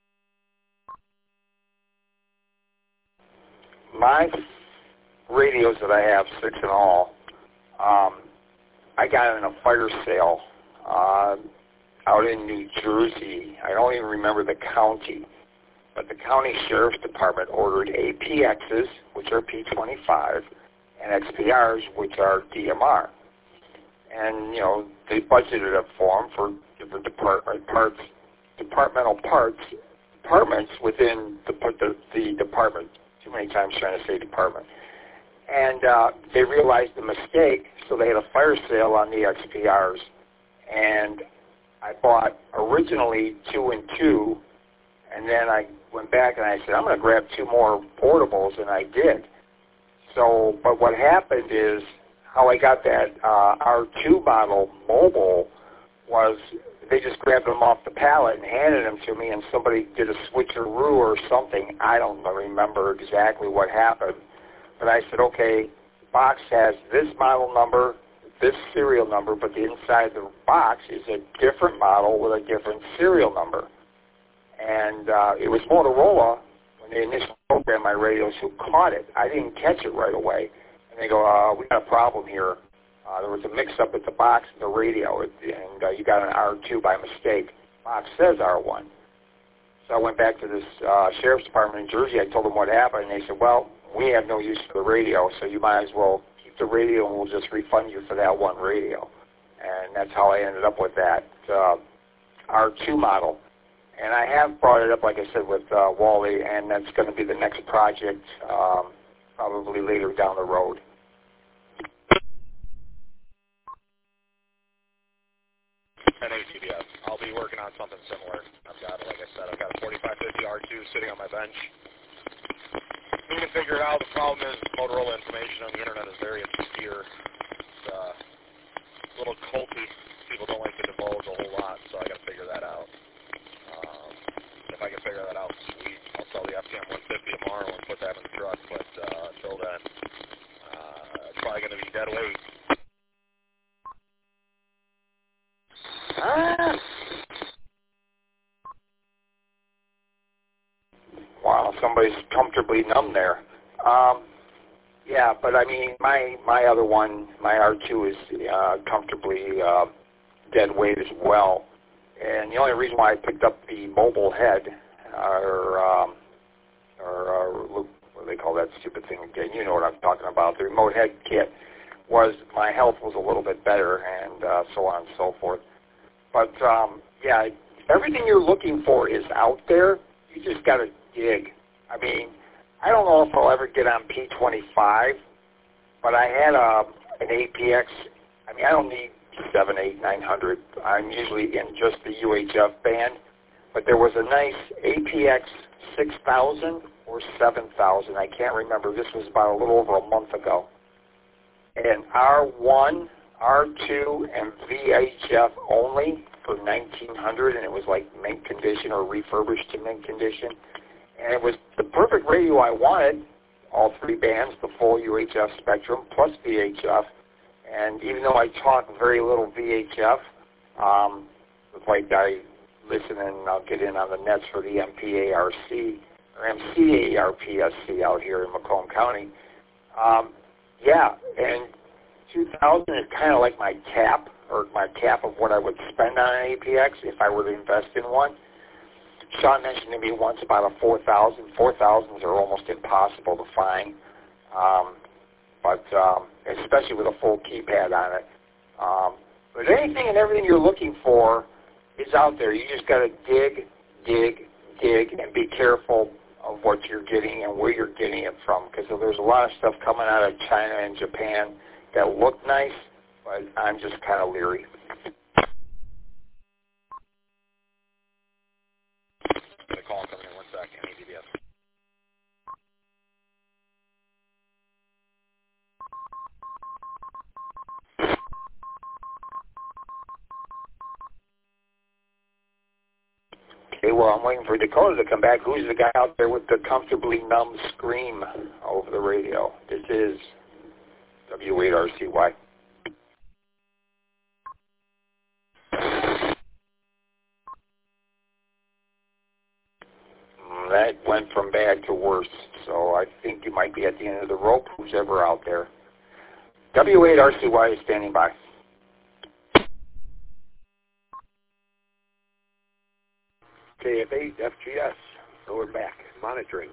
My radios that I have, six in all, um, I got in a fire sale. Uh, out in New Jersey. I don't even remember the county, but the county sheriff's department ordered A P Xs, which are P twenty-five, and X P Rs, which are D M R. And, you know, they budgeted it for them for different department parts, departmental parts, departments within the, the, the department. Too many times trying to say department. And uh, they realized the mistake, so they had a fire sale on the X P Rs. And I bought originally two and two, and then I went back and I said, I'm going to grab two more portables, and I did. So, but what happened is how I got that uh, R two model mobile was they just grabbed them off the pallet and handed them to me, and somebody did a switcheroo or something. I don't remember exactly what happened. But I said, okay, the box has this model number, this serial number, but the inside of the box is a different model with a different serial number. And uh, it was Motorola, when they initially programmed my radios, who caught it. I didn't catch it right away. And they go, uh, we got a problem here. Uh, there was a mix-up with the box and the radio, and uh, you got an R two by mistake. The box says R one. So I went back to this uh, sheriff's department in Jersey. I told them what happened, and they said, well, we have no use for the radio, so you might as well keep the radio, and we'll just refund you for that one radio. And that's how I ended up with that uh, R two model. And I have brought it up, like I said, with uh, Wally, and that's going to be the next project, um, probably later down the road. At A C B S, I'll be working on something similar. I've got, like I said, I've got a forty-five fifty R two sitting on my bench. We can figure it out. The problem is Motorola information on the internet is very obscure. It's uh, a little culty. People don't like to divulge a whole lot, so I got to figure that out. Um, if I can figure that out, sweet. I'll sell the F T M one fifty tomorrow and put that in the truck, but uh, until then, uh, it's probably going to be dead weight. Ah. Wow, somebody's comfortably numb there. Um, yeah, but I mean, my my other one, my R two is uh, comfortably uh, dead weight as well. And the only reason why I picked up the mobile head, or, um, or uh, what do they call that stupid thing again? You know what I'm talking about. The remote head kit was my health was a little bit better, and uh, so on and so forth. But um, yeah, everything you're looking for is out there. You just got to dig. I mean, I don't know if I'll ever get on P twenty-five, but I had a, an A P X. I mean, I don't need seven, eight, nine hundred. I'm usually in just the U H F band. But there was a nice A P X six thousand or seven thousand. I can't remember. This was about a little over a month ago. And R one, R two, and V H F only for nineteen hundred, and it was like mint condition or refurbished to mint condition. And it was the perfect radio I wanted, all three bands, the full U H F spectrum, plus V H F. And even though I talk very little V H F, um, like I listen and I'll get in on the nets for the M P A R C, or M C A R P S C out here in Macomb County. Um, yeah, and two thousand is kind of like my cap, or my cap of what I would spend on an A P X if I were to invest in one. Sean mentioned to me once about a four thousand. four thousands are almost impossible to find, um, but um, especially with a full keypad on it. Um, but anything and everything you're looking for is out there. You just got to dig, dig, dig, and be careful of what you're getting and where you're getting it from, because there's a lot of stuff coming out of China and Japan that look nice, but I'm just kind of leery. Got a call coming in one second. A D B S. Okay, well, I'm waiting for Dakota to come back. Who's the guy out there with the comfortably numb scream over the radio? This is W eight R C Y. That went from bad to worse, so I think you might be at the end of the rope, who's ever out there. W eight R C Y is standing by. F eight F G S. So we're back monitoring.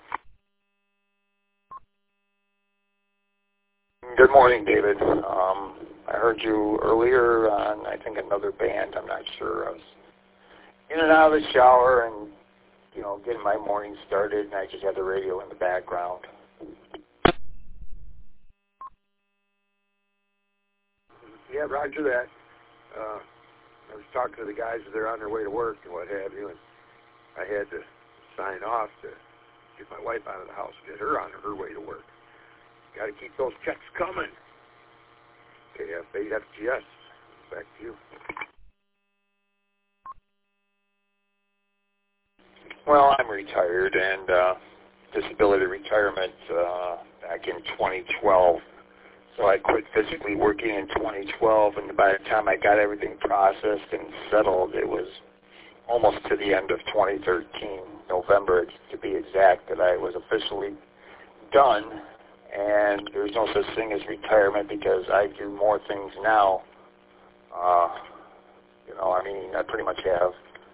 Good morning, David. Um, I heard you earlier on, I think, another band. I'm not sure. I was in and out of the shower and, you know, getting my morning started, and I just had the radio in the background. Yeah, roger that. Uh, I was talking to the guys as they're on their way to work and what have you, and I had to sign off to get my wife out of the house, get her on her way to work. Got to keep those checks coming. K F eight F G S. Back to you. Well, I'm retired, and uh, disability retirement uh, back in twenty twelve. So I quit physically working in twenty twelve, and by the time I got everything processed and settled, it was almost to the end of twenty thirteen, November to be exact, that I was officially done. And there's no such thing as retirement because I do more things now. Uh, you know, I mean, I pretty much have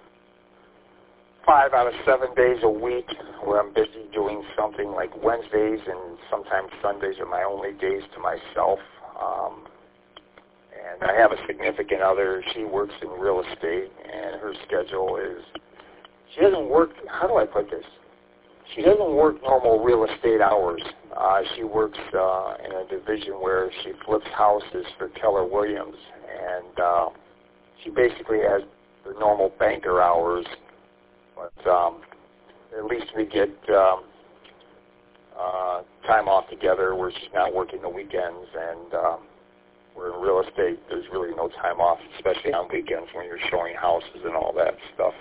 five out of seven days a week where I'm busy doing something, like Wednesdays and sometimes Sundays are my only days to myself. Um, and I have a significant other. She works in real estate, and her schedule is, she doesn't work, how do I put this? She doesn't work normal real estate hours. Uh, she works uh, in a division where she flips houses for Keller Williams, and uh, she basically has the normal banker hours, but um, at least we get um, uh, time off together where she's not working the weekends, and um, where in real estate there's really no time off, especially on weekends when you're showing houses and all that stuff.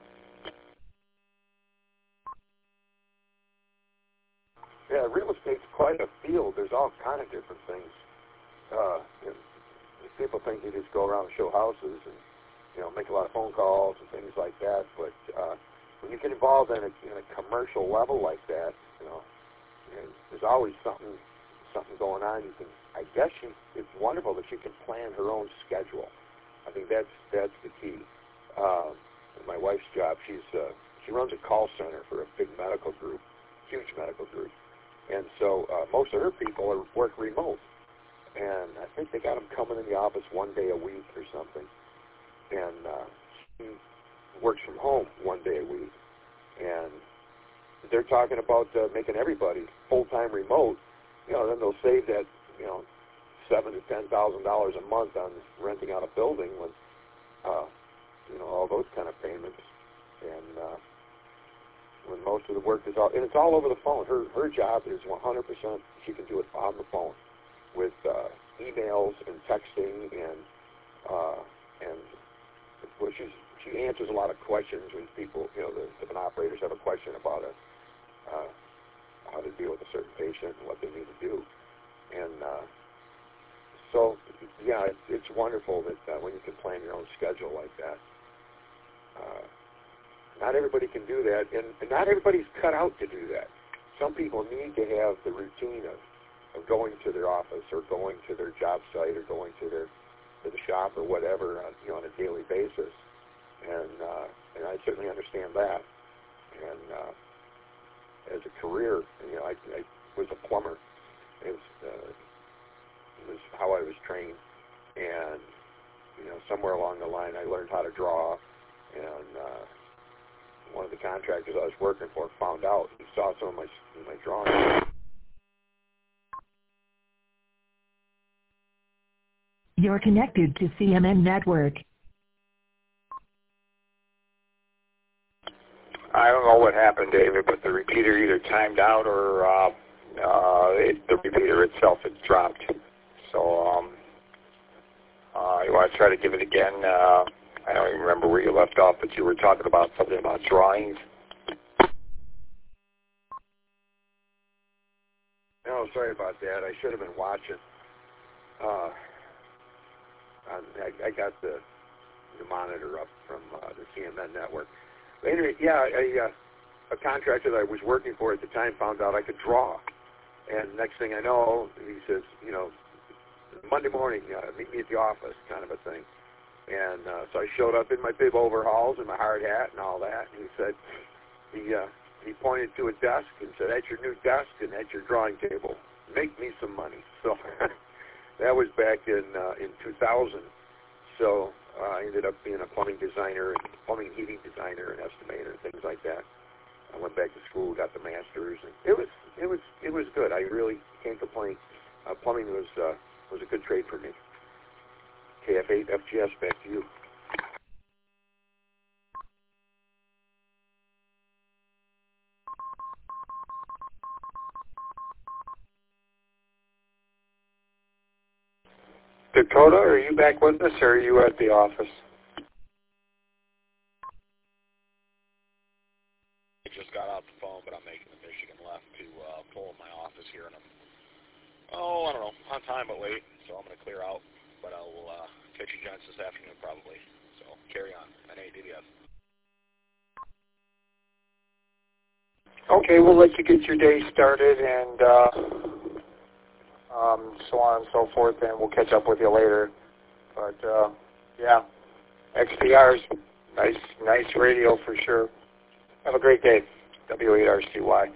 Yeah, real estate's quite a field. There's all kind of different things. Uh, you know, people think you just go around and show houses and, you know, make a lot of phone calls and things like that. But uh, when you get involved in a, in a commercial level like that, you know, and there's always something something going on. You can, I guess, she, it's wonderful that she can plan her own schedule. I think that's that's the key. Uh, my wife's job, she's uh, she runs a call center for a big medical group, huge medical group. And so uh, most of her people are work remote. And I think they got them coming in the office one day a week or something. And uh, she works from home one day a week. And they're talking about uh, making everybody full-time remote. You know, then they'll save that, you know, seven to ten thousand dollars a month on renting out a building with, uh, you know, all those kind of payments. And uh, when most of the work is all, and it's all over the phone. Her her job is one hundred percent, she can do it on the phone with uh, emails and texting, and uh, and well, she's, she answers a lot of questions when people, you know, the different operators have a question about a, uh, how to deal with a certain patient and what they need to do. And uh, so, yeah, it's, it's wonderful that uh, when you can plan your own schedule like that. Uh, Not everybody can do that, and, and not everybody's cut out to do that. Some people need to have the routine of, of going to their office or going to their job site or going to their to the shop or whatever on, you know, on a daily basis. And uh, and I certainly understand that. And uh, as a career, you know, I, I was a plumber. It was, uh, it was how I was trained, and you know, somewhere along the line, I learned how to draw, and uh, one of the contractors I was working for found out. He saw some of my my drawings. You're connected to C M N Network. I don't know what happened, David, but the repeater either timed out or uh, uh, it, the repeater itself had dropped. So um, uh, you want to try to give it again? Uh, I don't even remember where you left off, but you were talking about something about drawings. No, sorry about that. I should have been watching. Uh, I, I got the, the monitor up from uh, the C M N network. But anyway, yeah, a, a contractor that I was working for at the time found out I could draw. And next thing I know, he says, you know, Monday morning, uh, meet me at the office, kind of a thing. And uh, so I showed up in my bib overalls and my hard hat and all that. And he said, he uh, he pointed to a desk and said, "That's your new desk and that's your drawing table. Make me some money." So that was back in uh, in two thousand. So uh, I ended up being a plumbing designer, and plumbing heating designer, and estimator, and things like that. I went back to school, got the master's, and it was it was it was good. I really can't complain. Uh, plumbing was uh, was a good trade for me. K F eight F G S, back to you. Dakota, are you back with us, or are you at the office? I just got off the phone, but I'm making the Michigan left to uh, pull in my office here, and I'm, oh, I don't know, on time but late, so I'm going to clear out, but I'll uh, catch you gents this afternoon probably, so carry on, N A D B S. Okay, we'll let you get your day started, and uh, um, so on and so forth, and we'll catch up with you later. But, uh, yeah, X P R's nice, nice radio for sure. Have a great day. W eight R C Y.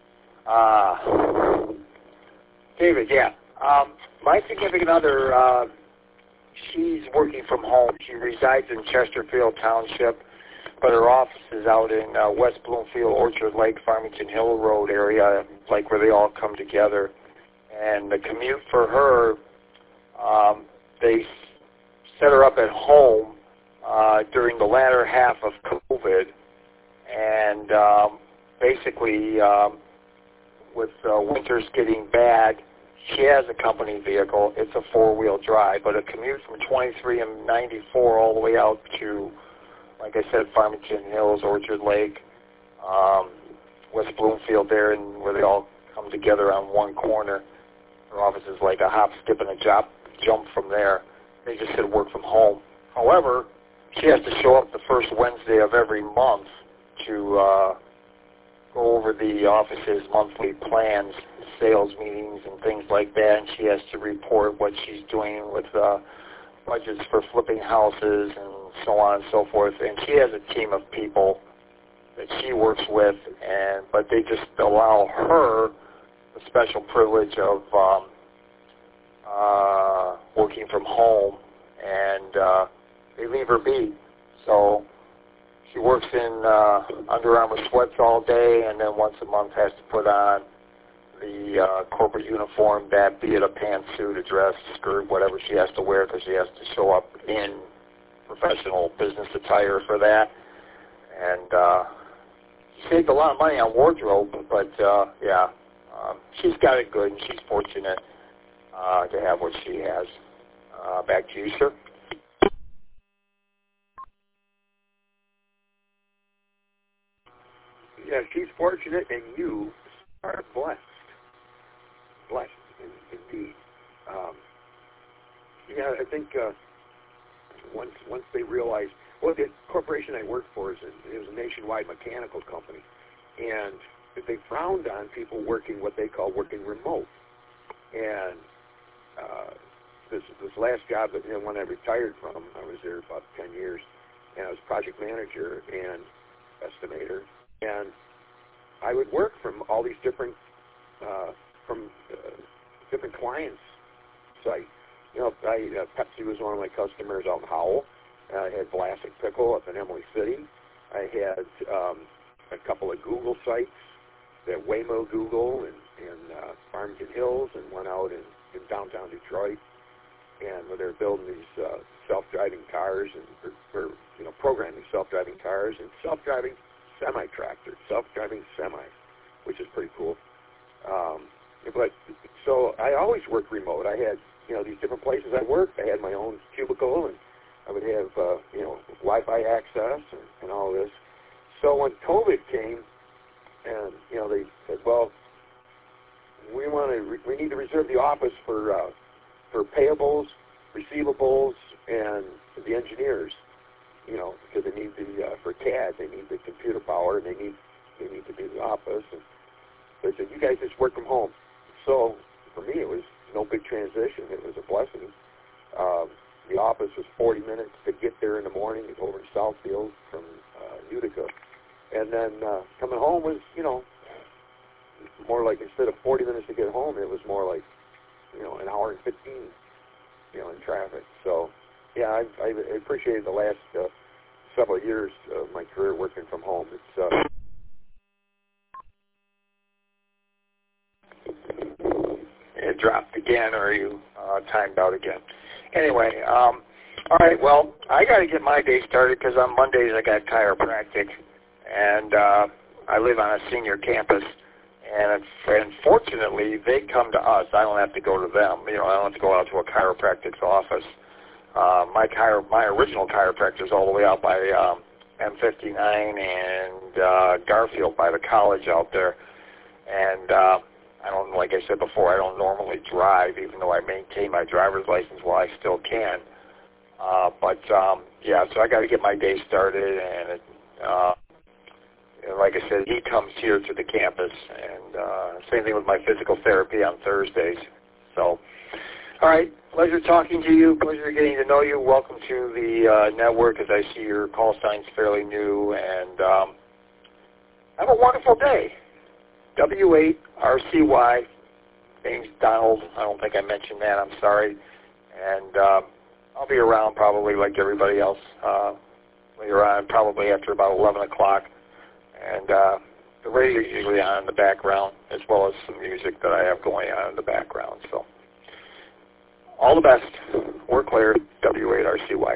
Uh, David, yeah. Um, my significant other, uh, she's working from home. She resides in Chesterfield Township, but her office is out in uh, West Bloomfield, Orchard Lake, Farmington Hill Road area, like where they all come together. And the commute for her, um, they set her up at home uh, during the latter half of COVID. And um, basically, um, with uh, winters getting bad, she has a company vehicle. It's a four-wheel drive, but a commute from twenty-three and ninety-four all the way out to, like I said, Farmington Hills, Orchard Lake, um, West Bloomfield there, and where they all come together on one corner. Her office is like a hop, skip, and a jump, jump from there. They just said work from home. However, she has to show up the first Wednesday of every month to uh, go over the office's monthly plans, sales meetings, and things like that. And she has to report what she's doing with uh, budgets for flipping houses and so on and so forth. And she has a team of people that she works with, and but they just allow her the special privilege of um, uh, working from home, and uh, they leave her be. So she works in uh, Under Armour sweats all day, and then once a month has to put on the uh, corporate uniform, that be it a pantsuit, a dress, skirt, whatever she has to wear, because she has to show up in professional business attire for that. And uh, she saved a lot of money on wardrobe, but uh, yeah, um, she's got it good, and she's fortunate uh, to have what she has. Uh, back to you, sir. Yeah, she's fortunate, and you are blessed. Blessed, indeed. Um, yeah, I think uh, once once they realized, well, the corporation I worked for is a, it was a nationwide mechanical company, and they frowned on people working what they call working remote. And uh, this this last job, that you know, when I retired from, I was there about ten years, and I was project manager and estimator. And I would work from all these different, uh, from uh, different clients' sites. You know, I, uh, Pepsi was one of my customers out in Howell. I had Vlasic Pickle up in Emily City. I had um, a couple of Google sites, that Waymo Google in, in uh, Farmington Hills, and one out in, in downtown Detroit. And where they're building these uh, self-driving cars and, or, or you know, programming self-driving cars and self-driving semi-tractor, self-driving semis, which is pretty cool. Um, but so I always worked remote. I had, you know, these different places I worked. I had my own cubicle, and I would have, uh, you know, Wi-Fi access and, and all this. So when COVID came, and you know, they said, well, we want to, re- we need to reserve the office for uh, for payables, receivables, and the engineers. You know, because they need the, uh, for C A D, they need the computer power, and they need, they need to be in the office. And they said, you guys just work from home. So for me, it was no big transition. It was a blessing. Um, the office was forty minutes to get there in the morning over in Southfield from uh, Utica. And then uh, coming home was, you know, more like instead of forty minutes to get home, it was more like, you know, an hour and fifteen, you know, in traffic. So, yeah, I, I appreciated the last uh, several years of my career working from home. It's uh, it dropped again, or you uh, timed out again. Anyway, um, all right, well, I got to get my day started because on Mondays I got chiropractic, and uh, I live on a senior campus, and it's, unfortunately they come to us. I don't have to go to them. You know, I don't have to go out to a chiropractic's office. Uh, my chiro- my original chiropractor is all the way out by um, M fifty-nine and uh, Garfield by the college out there, and uh, I don't, like I said before, I don't normally drive, even though I maintain my driver's license while I still can. Uh, but, um, yeah, so I got to get my day started, and, it, uh, and like I said, he comes here to the campus, and uh, same thing with my physical therapy on Thursdays. So, all right, pleasure talking to you, pleasure getting to know you. Welcome to the uh, network, as I see your call sign's fairly new, and um, have a wonderful day. W eight R C Y, name's Donald. I don't think I mentioned that. I'm sorry. And uh, I'll be around probably like everybody else uh, later on, probably after about eleven o'clock. And uh, the radio's usually on in the background, as well as some music that I have going on in the background. So all the best. We're clear. W eight R C Y.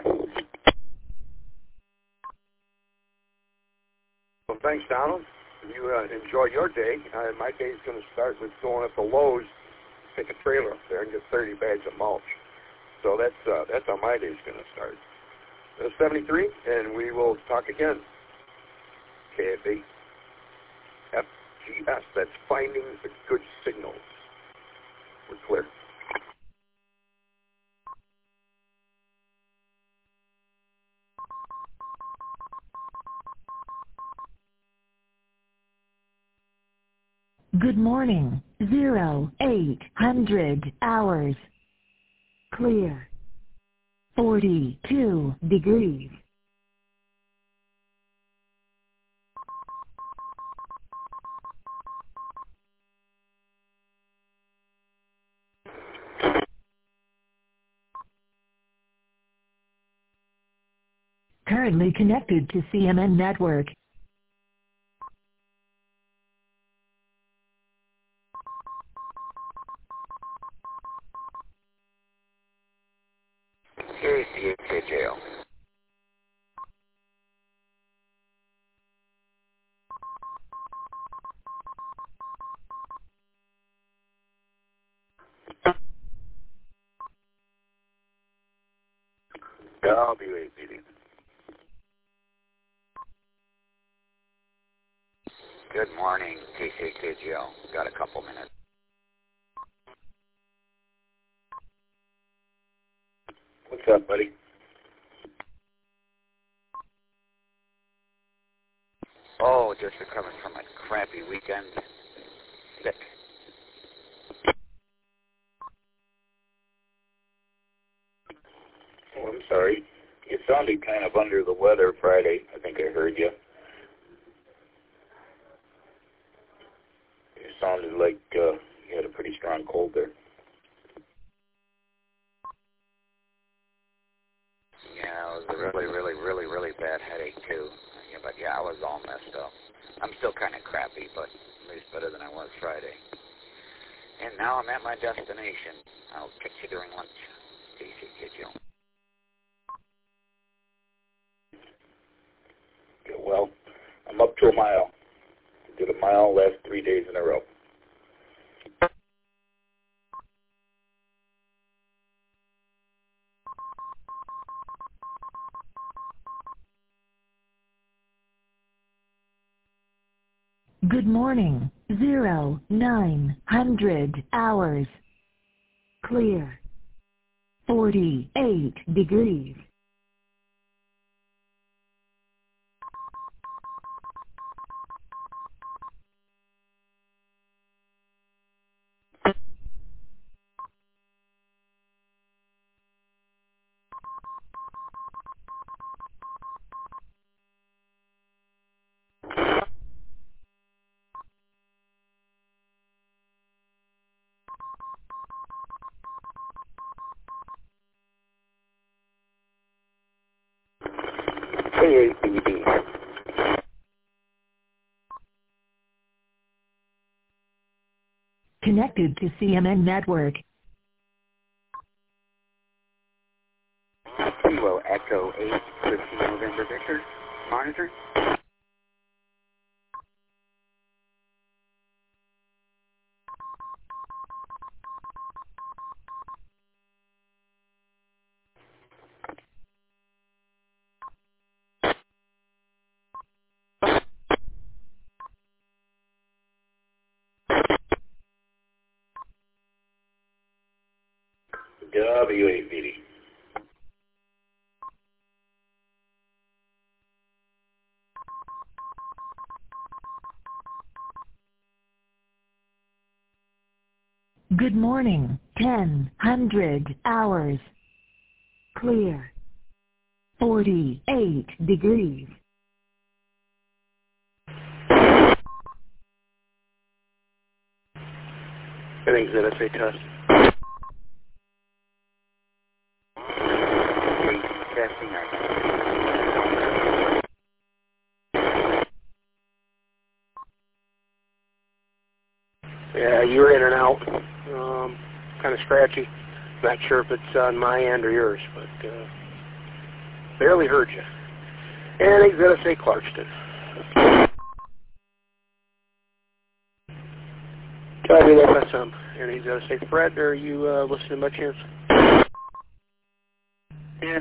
well, thanks, Donald. You uh, enjoy your day. Uh, my day's going to start with going up to Lowe's, take a trailer up there, and get thirty bags of mulch. So that's uh, that's how my day's going to start. Uh, seventy-three, and we will talk again. K F A F G S. That's finding the good signals. We're clear. Good morning. Zero eight hundred hours. Clear. Forty-two degrees. Currently connected to C M N Network. K C K J O. W eight P D. Good morning, K C K G O. Got a couple minutes. What's up, buddy? Oh, just recovering from a crappy weekend. Sick. Oh, I'm sorry. You sounded kind of under the weather Friday. I think I heard you. You sounded like uh, you had a pretty strong cold there. Yeah, it was a really, really, really, really bad headache, too. Yeah, but, yeah, I was all messed up. I'm still kind of crappy, but at least better than I was Friday. And now I'm at my destination. I'll catch you during lunch, K C K G O. Okay, well, I'm up to a mile. Did a mile last three days in a row. Good morning. Zero nine hundred hours. Clear. Forty-eight degrees. K eight B B. Connected to C M N Network. Kilo Echo eight, fifteen November Victor. Monitor. W eight B D. Good morning. ten hundred hours. Clear. forty-eight degrees. Anything's N S A test. Testing our Yeah, you were in and out. Um, kind of scratchy. Not sure if it's on my end or yours, but uh, barely heard you. Anything's N S A Clarkston. W F S M. Anything's N S A Fred, are you uh, listening by chance? Yeah.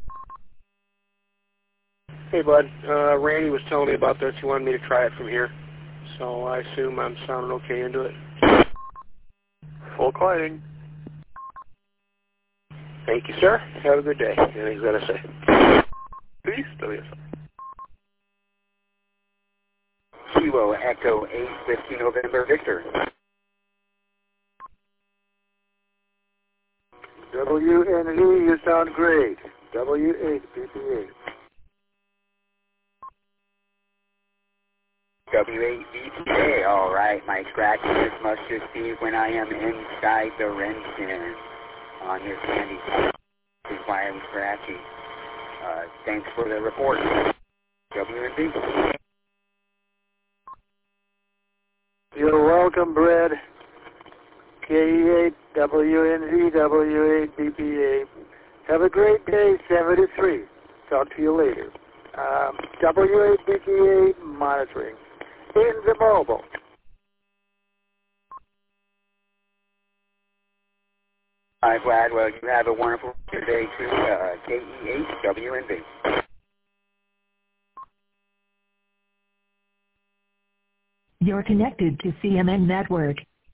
Hey, bud. Uh, Randy was telling me about this. He wanted me to try it from here. So I assume I'm sounding okay into it. Full quieting. Thank you, sir. Have a good day. Anything's N S A. Peace. W F S M. Kilo Echo eight, fifteen November Victor. W N V, you sound great. W eight B B eight. W eight B T A, all right. My scratchiness must just be when I am inside the Renton on your candy. That's why I'm scratchy. Uh, thanks for the report. W N V. You're welcome, Brad. K E eight, W N V, W eight B B eight. Have a great day, seventy-three. Talk to you later. Um, W eight B B eight monitoring. In the mobile. All right, Vlad. Well, you have a wonderful day too. Uh, K E eight, W N V. You're connected to C M N Network.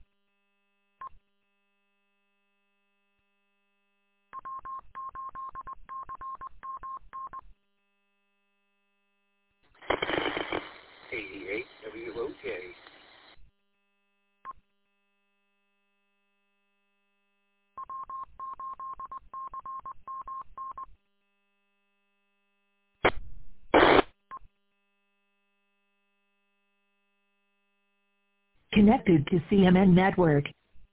eighty-eight W O K. Connected to C M N Network.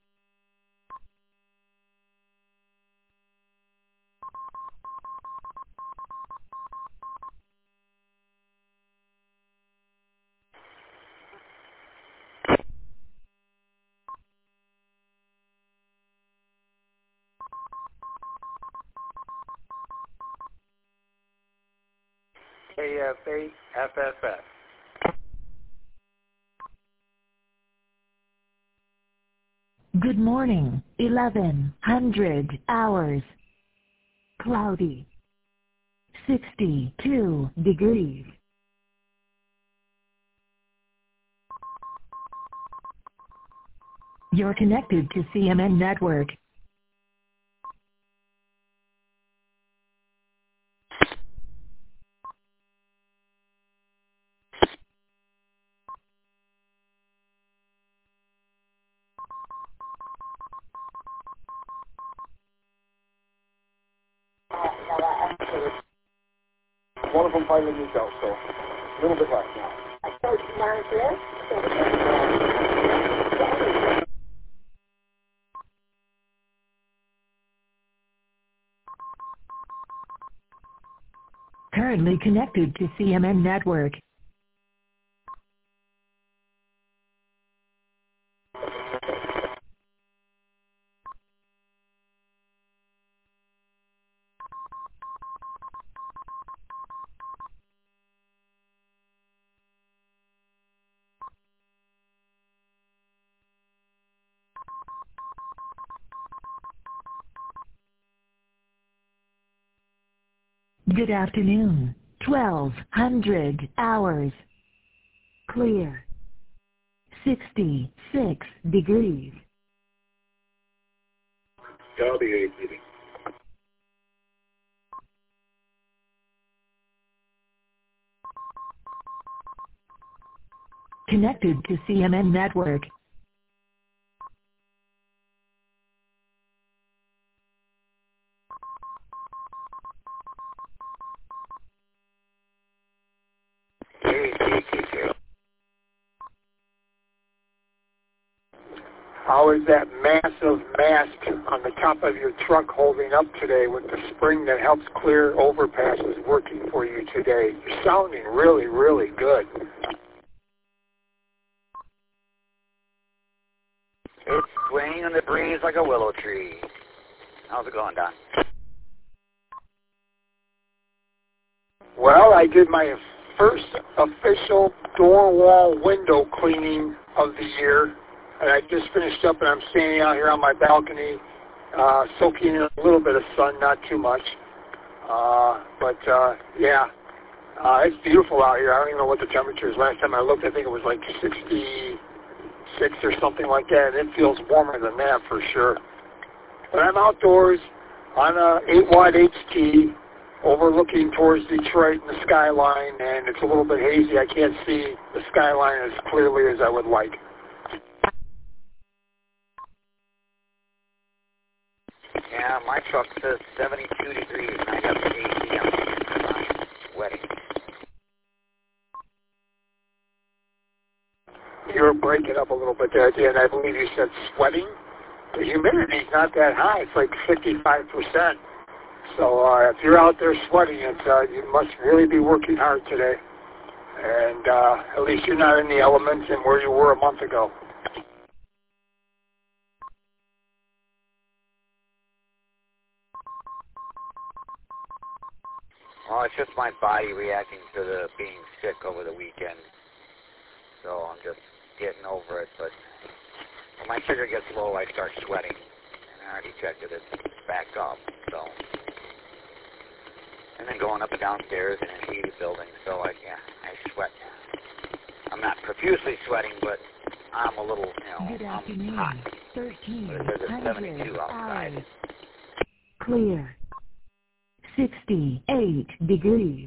K F eight F F F. Good morning. eleven hundred hours. Cloudy. sixty-two degrees. You're connected to C M N Network. One of them finally moved out, so a little bit less now. Currently connected to C M N Network. Good afternoon. twelve hundred hours. Clear. sixty-six degrees. Copy, A T V. Connected to C M N Network. How is that massive mast on the top of your truck holding up today with the spring that helps clear overpasses working for you today? You're sounding really, really good. It's swinging in the breeze like a willow tree. How's it going, Don? Well, I did my first official door wall window cleaning of the year. And I just finished up, and I'm standing out here on my balcony, uh, soaking in a little bit of sun, not too much. Uh, but, uh, yeah, uh, it's beautiful out here. I don't even know what the temperature is. Last time I looked, I think it was like sixty-six or something like that. And it feels warmer than that for sure. But I'm outdoors on a eight watt H T, overlooking towards Detroit and the skyline, and it's a little bit hazy. I can't see the skyline as clearly as I would like. Yeah, my truck says seventy-two degrees, and I got the A C on because I'm sweating. You're breaking up a little bit there, and I believe you said sweating. The humidity's not that high. It's like fifty-five percent. So uh, if you're out there sweating, it, uh, you must really be working hard today. And uh, at least you're not in the elements and where you were a month ago. Well, it's just my body reacting to the being sick over the weekend. So I'm just getting over it. But when my sugar gets low, I start sweating. And I already checked it. It's back up. So, and then going up and downstairs in a heated building. So I, yeah, I sweat. I'm not profusely sweating, but I'm a little, you know, Good I'm afternoon. hot. thirteen But it says it's seventy-two hundred outside. hours. Clear. sixty-eight degrees.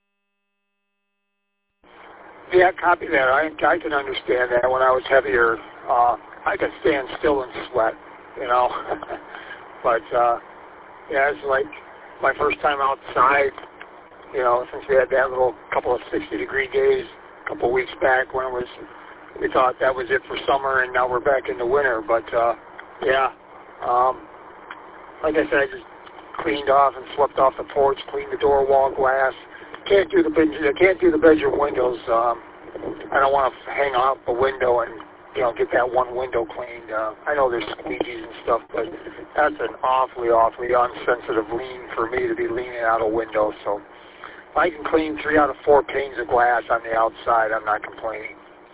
Yeah, copy that. I, I can understand that. When I was heavier, uh, I could stand still and sweat, you know. But, uh, yeah, it's like my first time outside, you know, since we had that little couple of sixty-degree days a couple of weeks back when it was, we thought that was it for summer, and now we're back in the winter. But, uh, yeah, um, like I said, I just cleaned off and swept off the porch, cleaned the door wall glass. Can't do the bed, can't do the bedroom windows. Um, I don't want to hang out the window and, you know, get that one window cleaned. Uh, I know there's squeegees and stuff, but that's an awfully, awfully unsensitive lean for me to be leaning out a window. So if I can clean three out of four panes of glass on the outside, I'm not complaining.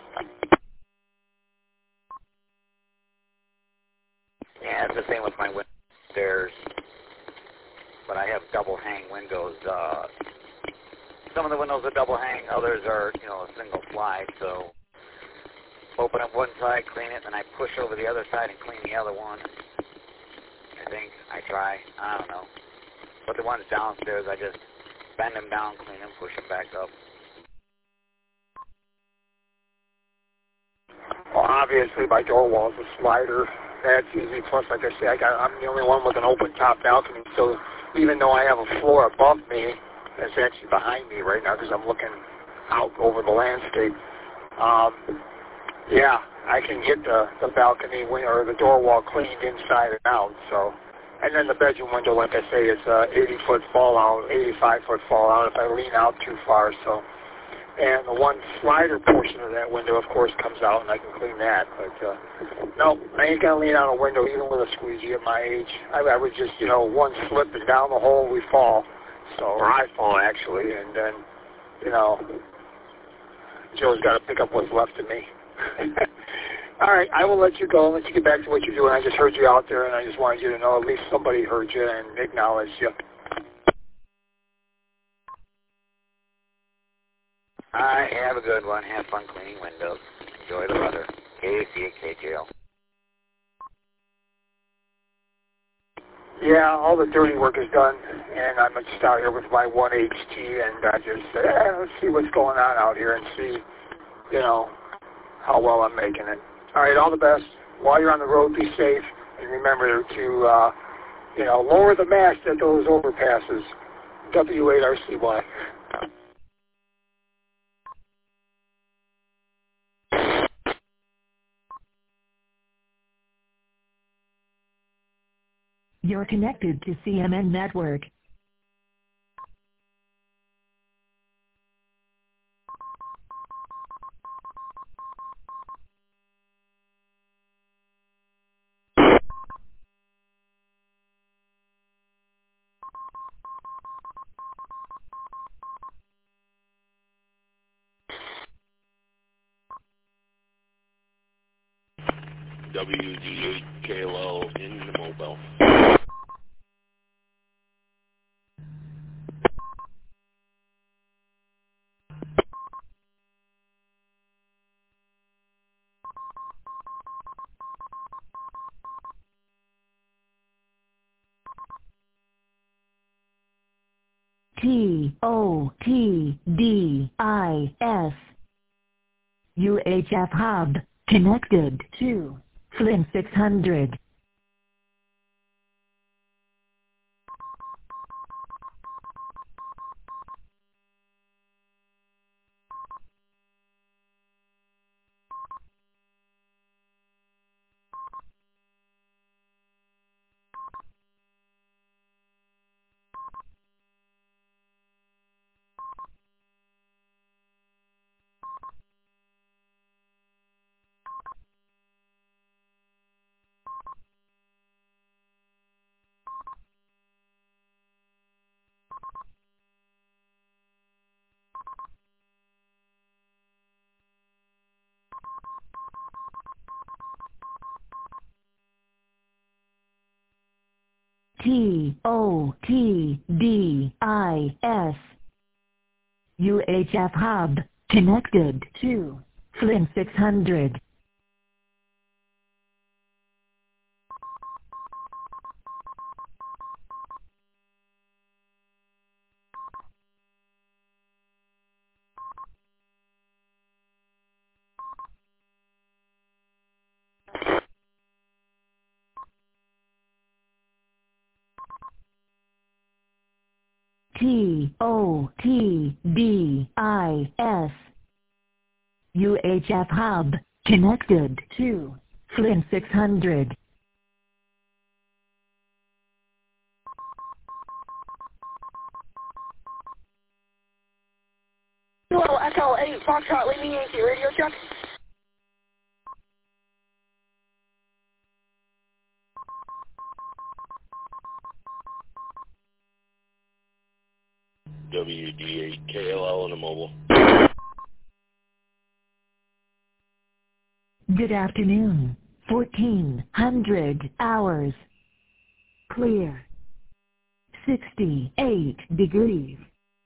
Yeah, it's the same with my windows upstairs. But I have double hang windows. Uh, some of the windows are double hang, others are, you know, a single slide. So open up one side, clean it, then I push over the other side and clean the other one. I think I try. I don't know. But the ones downstairs, I just bend them down, clean them, push them back up. Well, obviously, my door wall is a slider. That's easy. Plus, like I say, I got, I'm the only one with an open top balcony. So even though I have a floor above me, that's actually behind me right now because I'm looking out over the landscape. Um, yeah, I can get the, the balcony or the door wall cleaned inside and out. So And then the bedroom window, like I say, is uh, eighty foot fallout, eighty-five foot fallout if I lean out too far. So, and the one slider portion of that window, of course, comes out, and I can clean that. But uh, no, I ain't gonna lean out a window even with a squeegee at my age. I, I would just, you know, one slip and down the hole we fall. So, or I fall actually, and then, you know, Joe's got to pick up what's left of me. All right, I will let you go and let you get back to what you're doing. I just heard you out there, and I just wanted you to know at least somebody heard you and acknowledged you. All right, have a good one. Have fun cleaning windows. Enjoy the weather. K C at K J L. Yeah, all the dirty work is done, and I'm just out here with my one H T, and I just, eh, let's see what's going on out here and see, you know, how well I'm making it. All right, all the best. While you're on the road, be safe, and remember to, uh, you know, lower the mast at those overpasses. W eight R C Y. You're connected to C M N Network. W D eight K L L in the mobile. T O T D I S U H F hub connected to Flynn six hundred. T O T D I S U H F hub connected to Flynn six hundred. T O T D I S U H F hub connected to Flynn six hundred. Hello, Echo eight, Foxtrot, leaving Yankee, radio check. W D eight K L L in the mobile. Good afternoon. fourteen hundred hours. Clear. sixty-eight degrees.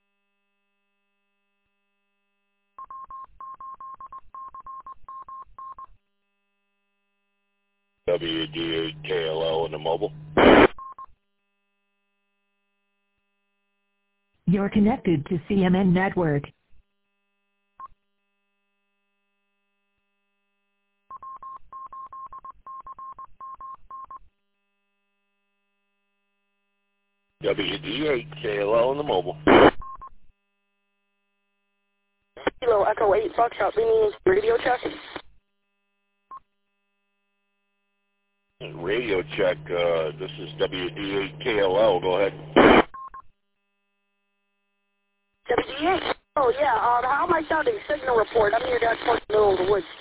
W D eight K L L in the mobile. You're connected to C M N Network. W D eight K L L in the mobile. Hello, Echo eight, Foxtrot, leaving Yankee, radio check. Radio check. Uh, this is W D eight K L L. Go ahead. W D eight? Oh, yeah. Um, how am I sounding? Signal report. I'm here down in the middle of the woods.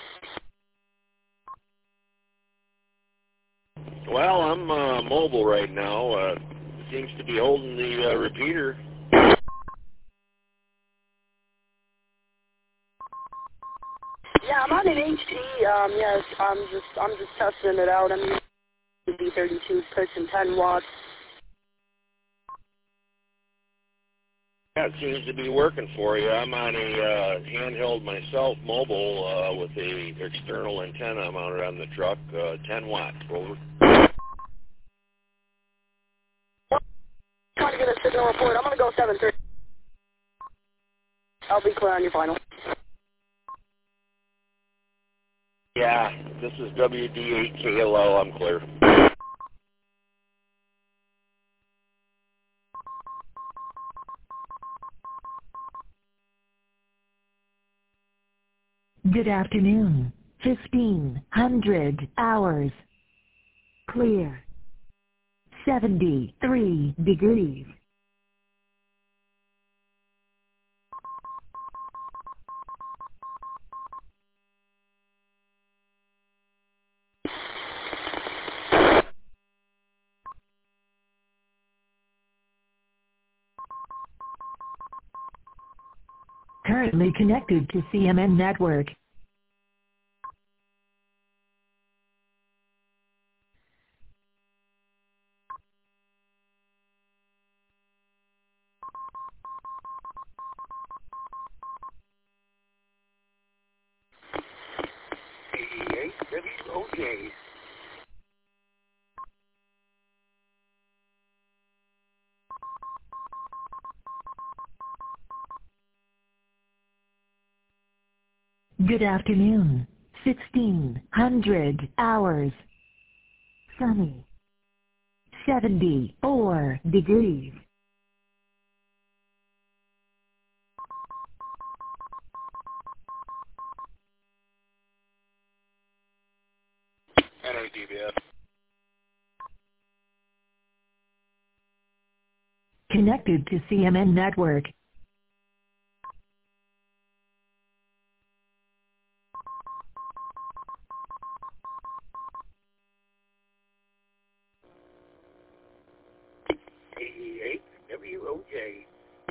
Well, I'm uh, mobile right now. Uh, seems to be holding the uh, repeater. Yeah, I'm on an H D. Um, yes, I'm just, I'm just testing it out. I'm using B thirty-two, pushing ten watts. That seems to be working for you. I'm on a uh, handheld myself, mobile, uh, with a external antenna mounted on the truck, uh, ten watts. Over. Trying to get a signal report. I'm going to go seven three. I'll be clear on your final. Yeah, this is W D eight K L L. I'm clear. Good afternoon. fifteen hundred hours. Clear. seventy-three degrees. Currently connected to C M N network. eighty-eight W O J. Good afternoon. sixteen hundred hours. Sunny. seventy-four degrees. N A D B S. Connected to C M N network. eighty-eight W O J.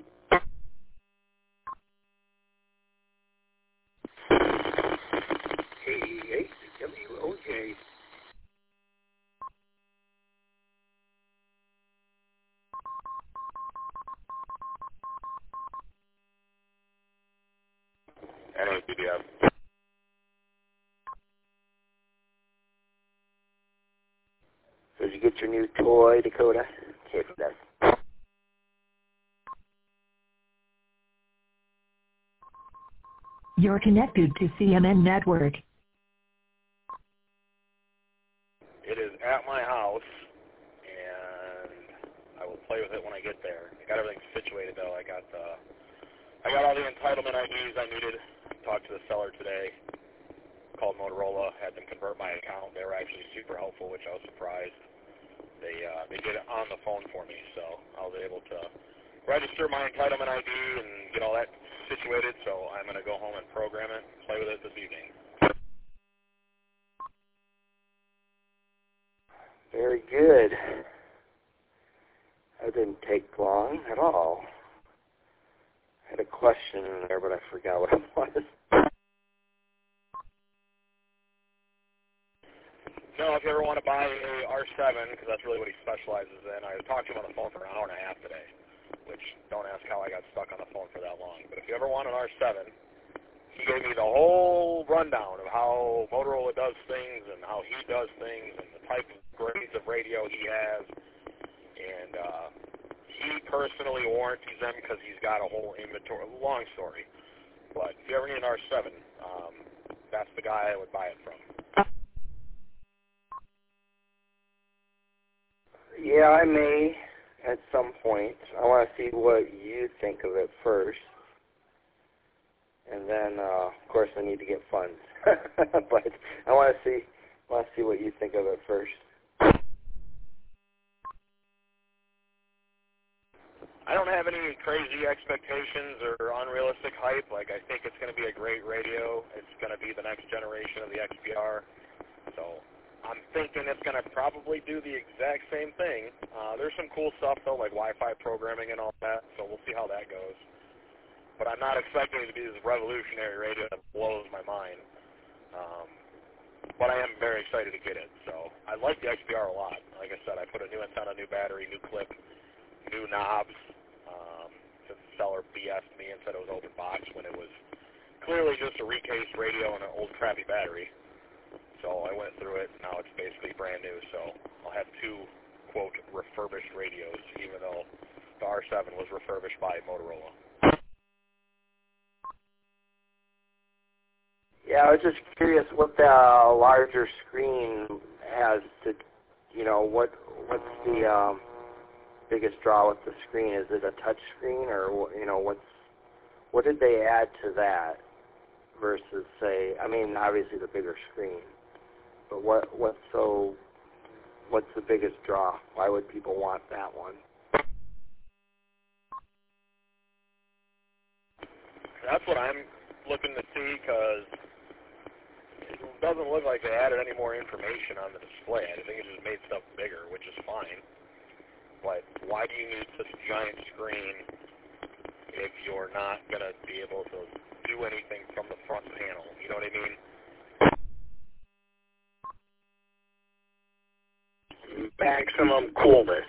eighty-eight W O J. N A D B S. So did you get your new toy, Dakota? Okay, that's... You're connected to C M N network. It is at my house, and I will play with it when I get there. I got everything situated, though. I got uh, I got all the entitlement I Ds I needed. Talked to the seller today. Called Motorola, had them convert my account. They were actually super helpful, which I was surprised. They uh, they did it on the phone for me, so I was able to register my entitlement I D and get all that situated. So I'm going to go home and program it, play with it this evening. Very good. That didn't take long at all. I had a question in there, but I forgot what it was. No, if you ever want to buy a R seven, because that's really what he specializes in, I talked to him on the phone for an hour and a half today, which don't ask how I got stuck on the phone for that long. But if you ever want an R seven, he gave me the whole rundown of how Motorola does things and how he does things and the type of grades of radio he has. And uh, he personally warranties them because he's got a whole inventory. Long story. But if you ever need an R seven, um, that's the guy I would buy it from. Yeah, I may at some point. I want to see what you think of it first. And then, uh, of course, I need to get funds. But I want to see want to see what you think of it first. I don't have any crazy expectations or unrealistic hype. Like, I think it's going to be a great radio. It's going to be the next generation of the X P R. So I'm thinking it's going to probably do the exact same thing. Uh, there's some cool stuff, though, like Wi-Fi programming and all that, so we'll see how that goes. But I'm not expecting it to be this revolutionary radio that blows my mind. Um, but I am very excited to get it. So I like the X P R a lot. Like I said, I put a new antenna, new battery, new clip, new knobs. Um, the seller B S'd me and said it was open box when it was clearly just a recased radio and an old crappy battery. So I went through it, and now it's basically brand new. So I'll have two, quote, refurbished radios, even though the R seven was refurbished by Motorola. Yeah, I was just curious what the larger screen has to, you know, what what's the um, biggest draw with the screen? Is it a touch screen, or, you know, what's what did they add to that versus, say, I mean, obviously the bigger screen, but what what's so what's the biggest draw? Why would people want that one? That's what I'm looking to see, because it doesn't look like they added any more information on the display. I think it just made stuff bigger, which is fine. But why do you need such a giant screen if you're not going to be able to do anything from the front panel? You know what I mean? Maximum coolness.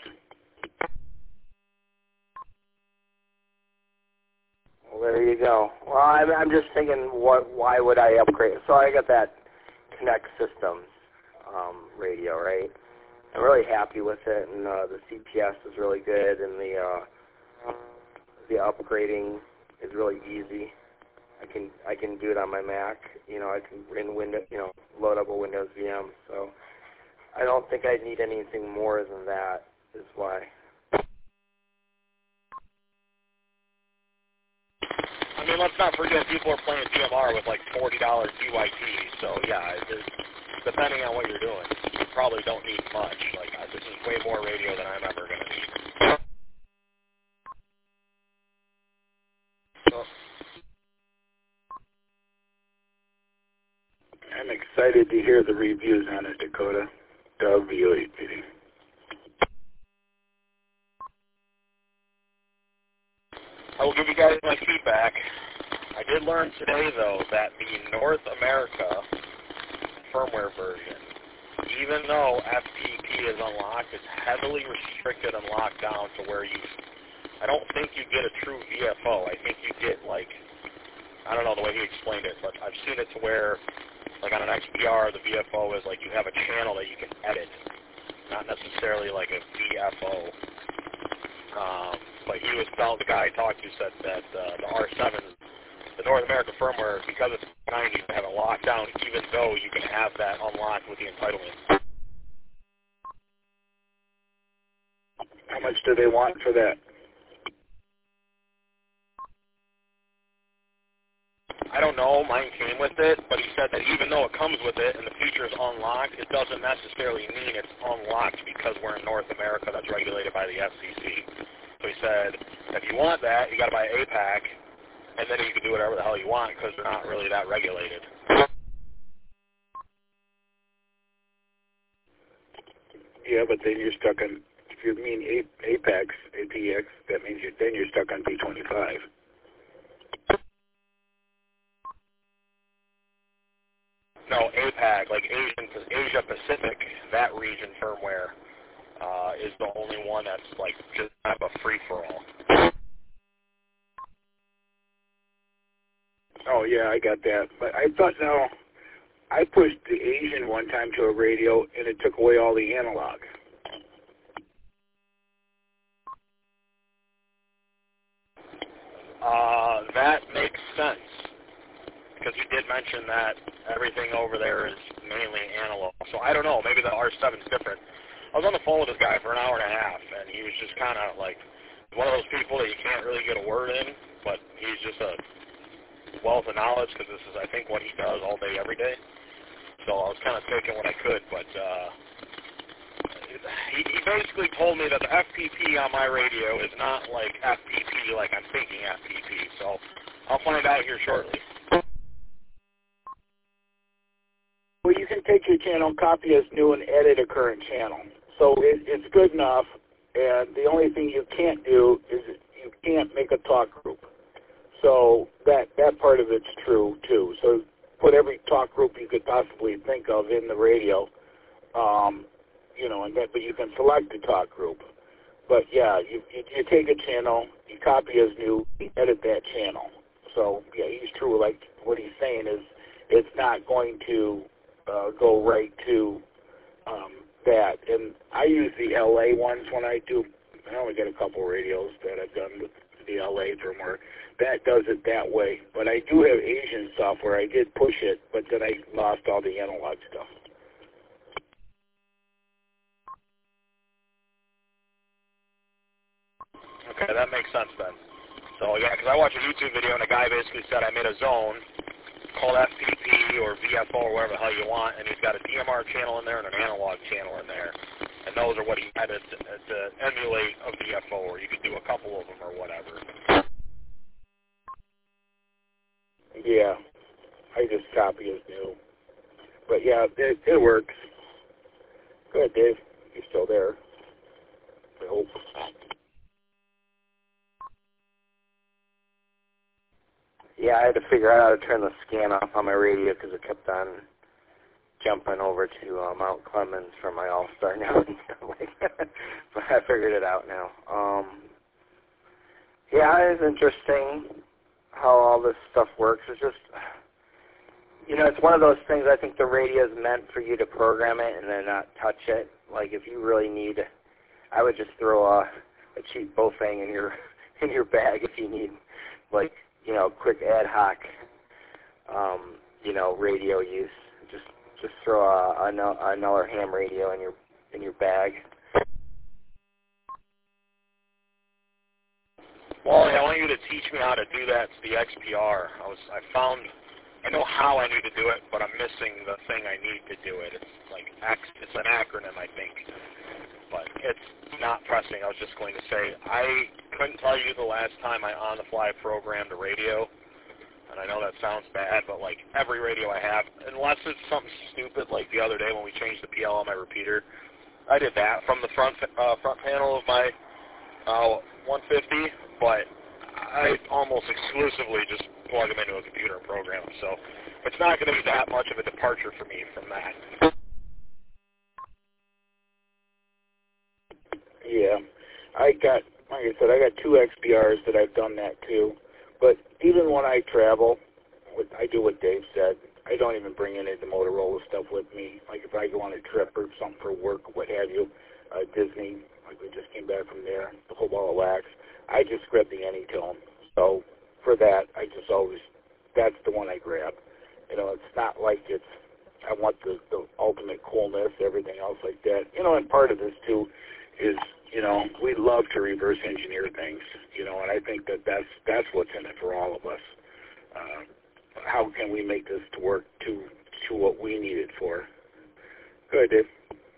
Well, there you go. Well, I'm, I'm just thinking, what? Why would I upgrade? So I got that Connect Systems um, radio, right? I'm really happy with it, and uh, the C P S is really good, and the uh, the upgrading is really easy. I can I can do it on my Mac. You know, I can in Windows, you know, load up a Windows V M. So I don't think I need anything more than that. Is why. I mean, let's not forget people are playing D M R with like forty dollars D Y T. So yeah, there's, depending on what you're doing, you probably don't need much. Like, uh, this is way more radio than I'm ever going to need. So, I'm excited to hear the reviews on it, Dakota. W eight P D. I will give you guys my feedback. I did learn today, though, that the North America firmware version, even though F T P is unlocked, is heavily restricted and locked down to where you, I don't think you get a true V F O. I think you get, like, I don't know the way he explained it, but I've seen it to where, like on an X P R, the V F O is like you have a channel that you can edit, not necessarily like a V F O. Um, but he was telling, the guy I talked to said that uh, the R seven, the North American firmware, because it's ninety, you have it locked down, even though you can have that unlocked with the entitlement. How much do they want for that? I don't know. Mine came with it, but he said that even though it comes with it and the feature is unlocked, it doesn't necessarily mean it's unlocked because we're in North America that's regulated by the F C C. So he said, if you want that, you got to buy A PAC, and then you can do whatever the hell you want because they're not really that regulated. Yeah, but then you're stuck on, if you mean A, Apex, A P X, that means you're, then you're stuck on P twenty-five. No, A PAC, like Asian, Asia Pacific, that region firmware uh, is the only one that's like just kind of a free-for-all. Oh, yeah, I got that. But I thought, no, I pushed the Asian one time to a radio, and it took away all the analog. Uh, that makes sense, because you did mention that everything over there is mainly analog. So I don't know, maybe the R seven's different. I was on the phone with this guy for an hour and a half, and he was just kind of like one of those people that you can't really get a word in, but he's just a wealth of knowledge, because this is, I think, what he does all day, every day. So I was kind of taking what I could, but uh, he, he basically told me that the F P P on my radio is not like F P P like I'm thinking F P P, so I'll find out here shortly. Well, you can take your channel, copy as new, and edit a current channel. So it, it's good enough, and the only thing you can't do is you can't make a talk group. So that, that part of it's true, too. So put every talk group you could possibly think of in the radio, um, you know, and that, but you can select the talk group. But, yeah, you, you, you take a channel, you copy as new, you edit that channel. So, yeah, he's true. Like what he's saying is it's not going to uh, go right to um, that. And I use the L A ones when I do. I only get a couple radios that I've done with the L A firmware. That does it that way. But I do have Asian software. I did push it, but then I lost all the analog stuff. Okay, that makes sense then. So, yeah, because I watched a YouTube video and a guy basically said I made a zone called F P P or V F O or whatever the hell you want, and he's got a D M R channel in there and an analog channel in there. And those are what he added to, to emulate a V F O, or you could do a couple of them or whatever. Yeah, I just copy as new. But, yeah, it, it works. Go ahead, Dave. You're still there. I hope. Yeah, I had to figure out how to turn the scan off on my radio because it kept on jumping over to uh, Mount Clemens for my All-Star now. But I figured it out now. Um, yeah, it's interesting how all this stuff works. It's just, you know, it's one of those things. I think the radio is meant for you to program it and then not touch it. Like if you really need, I would just throw a, a cheap Bofang in your in your bag if you need, like, you know, quick ad hoc, um, you know, radio use. Just just throw a, a, another ham radio in your in your bag. Well, I want you to teach me how to do that to the X P R. I was I found I know how I need to do it, but I'm missing the thing I need to do it. It's like X. It's an acronym, I think, but it's not pressing. I was just going to say I couldn't tell you the last time I on the fly programmed a radio, and I know that sounds bad, but like every radio I have, unless it's something stupid like the other day when we changed the P L on my repeater, I did that from the front uh, front panel of my uh, one fifty, but I almost exclusively just plug them into a computer and program them, so it's not going to be that much of a departure for me from that. Yeah, I got, like I said, I got two X P Rs that I've done that too. But even when I travel, I do what Dave said. I don't even bring any of the Motorola stuff with me. Like if I go on a trip or something for work, what have you, uh, Disney, like we just came back from there, the whole ball of wax, I just grab the Anytone. So for that, I just always, that's the one I grab. You know, it's not like it's, I want the, the ultimate coolness, everything else like that. You know, and part of this too is, you know, we love to reverse engineer things, you know, and I think that that's, that's what's in it for all of us. Uh, how can we make this to work to, to what we need it for? Go ahead, Dave.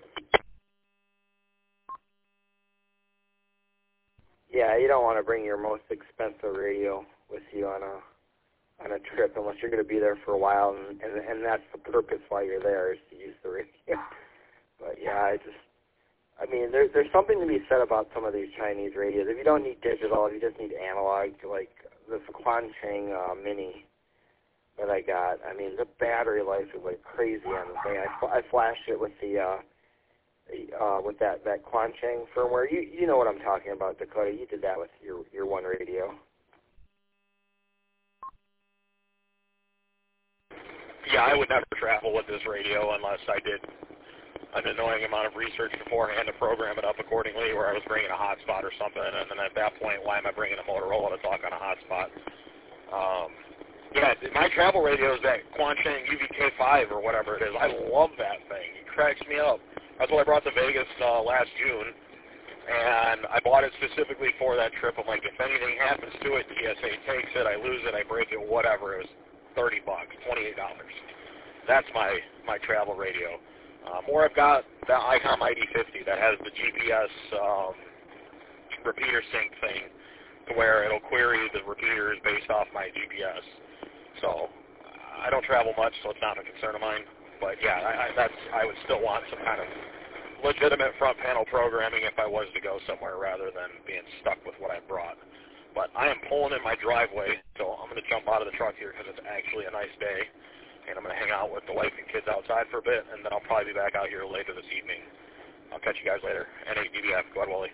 Yeah, you don't want to bring your most expensive radio with you on a on a trip unless you're going to be there for a while, and, and and that's the purpose why you're there is to use the radio. But yeah, I just, I mean, there's there's something to be said about some of these Chinese radios. If you don't need digital, if you just need analog, like this Quancheng uh, Mini that I got, I mean, the battery life is like crazy on the thing. I, I flashed it with the uh, uh, with that that Quancheng firmware. You you know what I'm talking about, Dakota. You did that with your your one radio. Yeah, I would never travel with this radio unless I did an annoying amount of research beforehand to program it up accordingly, where I was bringing a hotspot or something, and then at that point, why am I bringing a Motorola to talk on a hotspot? Um, yeah, my travel radio is that Quancheng U V K five or whatever it is. I love that thing. It cracks me up. That's what I brought to Vegas uh, last June, and I bought it specifically for that trip. I'm like, if anything happens to it, T S A takes it, I lose it, I break it, whatever. It was thirty bucks, twenty-eight dollars. That's my, my travel radio. Um, or I've got that ICOM I D fifty that has the G P S um, repeater sync thing, to where it'll query the repeaters based off my G P S. So I don't travel much, so it's not a concern of mine. But yeah, I, I, that's I would still want some kind of legitimate front panel programming if I was to go somewhere, rather than being stuck with what I brought. But I am pulling in my driveway, so I'm going to jump out of the truck here because it's actually a nice day, and I'm going to hang out with the wife and kids outside for a bit, and then I'll probably be back out here later this evening. I'll catch you guys later. N A D B F, go ahead, Wally.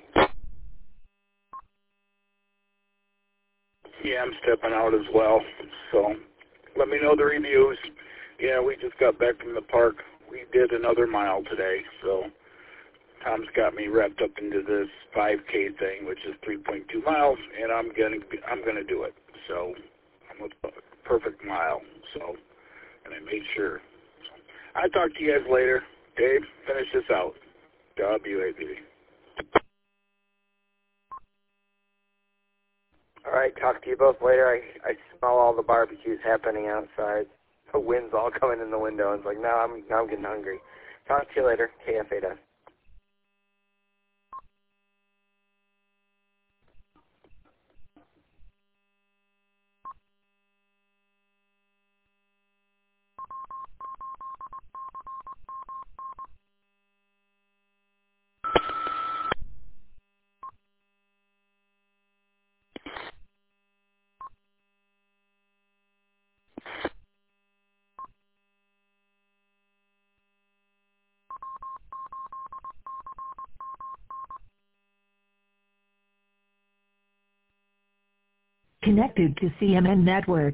Yeah, I'm stepping out as well, so let me know the reviews. Yeah, we just got back from the park. We did another mile today, so Tom's got me wrapped up into this five K thing, which is three point two miles, and I'm gonna I'm gonna do it. So I'm a perfect mile. So, and I made sure. So, I'll talk to you guys later. Dave, finish this out. W A B. All right, talk to you both later. I I smell all the barbecues happening outside. The wind's all coming in the window. It's like, now I'm now I'm getting hungry. Talk to you later. K F A done. Connected to C M N Network.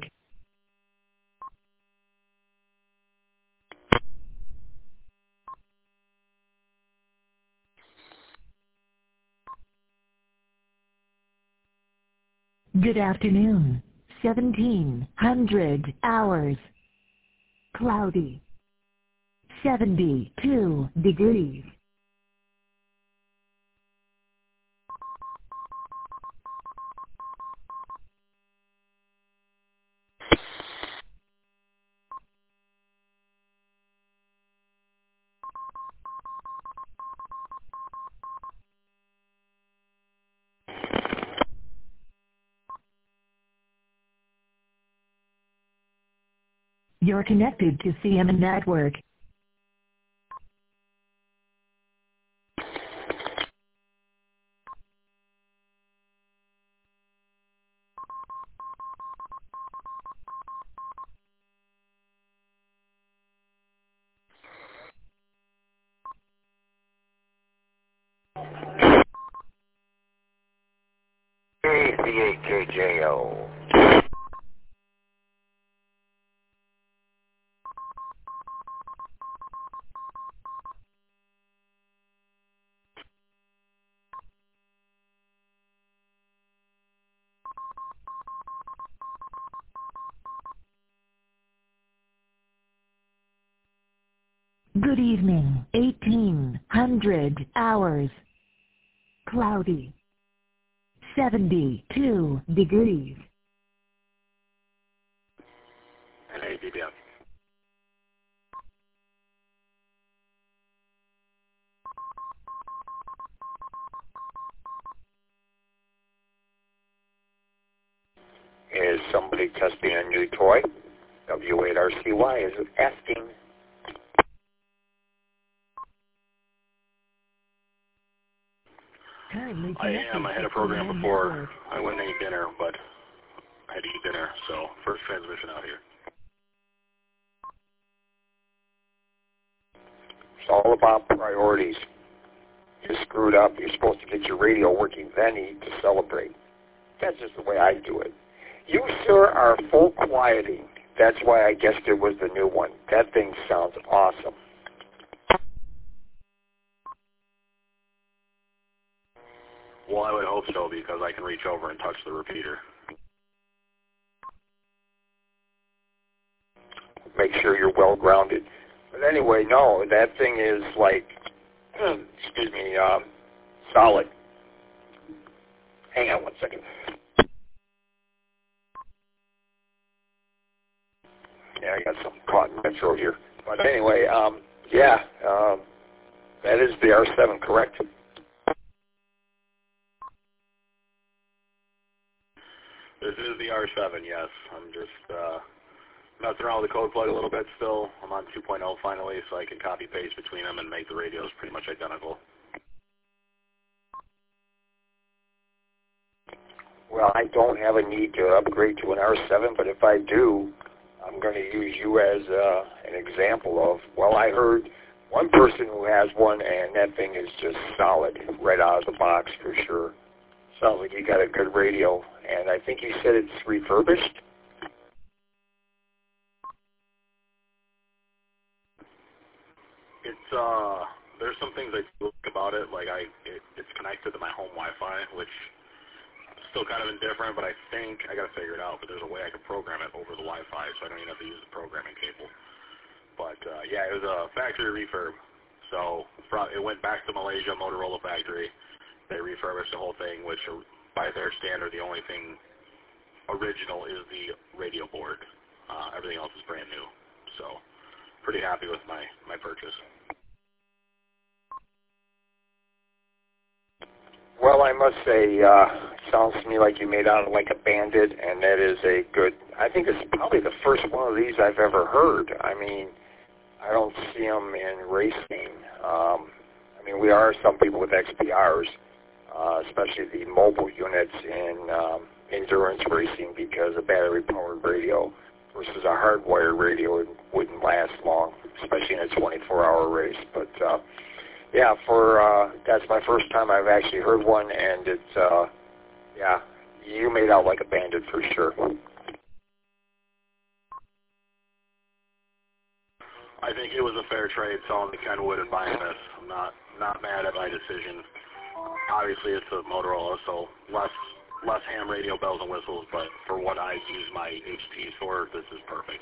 Good afternoon. seventeen hundred hours. Cloudy. seventy-two degrees. You're connected to C M N Network. A C eight K J O. Good evening. eighteen hundred hours. Cloudy. seventy-two degrees. N A D B F. Is somebody testing a new toy? W eight R C Y is asking. I am. I had a program before I went and ate dinner, but I had to eat dinner, so first transmission out here. It's all about priorities. You're screwed up. You're supposed to get your radio working, then eat to celebrate. That's just the way I do it. You, sir, are full quieting. That's why I guessed it was the new one. That thing sounds awesome. Well, I would hope so, because I can reach over and touch the repeater. Make sure you're well grounded. But anyway, no, that thing is like, excuse me, um, solid. Hang on one second. Yeah, I got something caught in my throat here. But anyway, um, yeah, um, That is the R seven, correct? This is the R seven, yes. I'm just uh, messing around with the code plug a little bit still. I'm on two point oh finally, so I can copy-paste between them and make the radios pretty much identical. Well, I don't have a need to upgrade to an R seven, but if I do, I'm going to use you as uh, an example of, well, I heard one person who has one, and that thing is just solid right out of the box for sure. Sounds like you got a good radio, and I think you said it's refurbished? It's, uh, there's some things I look about it, like I, it, it's connected to my home Wi-Fi, which I'm still kind of indifferent, but I think, I got to figure it out, but there's a way I could program it over the Wi-Fi, so I don't even have to use the programming cable. But, uh, yeah, it was a factory refurb, so from, it went back to Malaysia, Motorola factory. They refurbished the whole thing, which by their standard, the only thing original is the radio board. Uh, everything else is brand new. So pretty happy with my, my purchase. Well, I must say, uh, sounds to me like you made out like a bandit, and that is a good, I think it's probably the first one of these I've ever heard. I mean, I don't see them in racing. Um, I mean, we are some people with X P Rs. Uh, especially the mobile units in um, endurance racing, because a battery-powered radio versus a hardwired radio it wouldn't last long, especially in a twenty-four hour race. But uh, yeah, for uh, that's my first time I've actually heard one, and it's uh, yeah, you made out like a bandit for sure. I think it was a fair trade selling to Kenwood and buying this. I'm not not mad at my decision. Obviously, it's a Motorola, so less less ham radio bells and whistles, but for what I use my H Ts for, this is perfect.